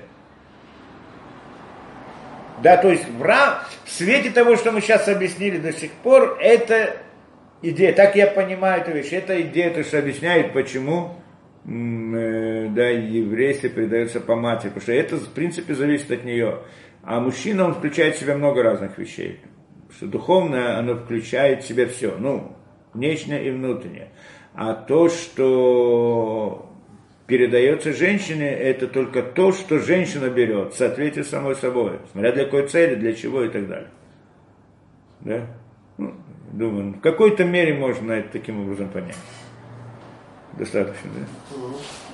Да, то есть в, рам... в свете того, что мы сейчас объяснили до сих пор, это идея, так я понимаю эту вещь, это идея, то, что объясняет, почему... да, еврейство передается по матери, потому что это, в принципе, зависит от нее. А мужчина, он включает в себя много разных вещей. Потому что духовное, оно включает в себя все, ну, внешнее и внутреннее. А то, что передается женщине, это только то, что женщина берет, в соответствии с самой собой, смотря для какой цели, для чего и так далее. Да? Ну, думаю, в какой-то мере можно это таким образом понять. Достаточно, да?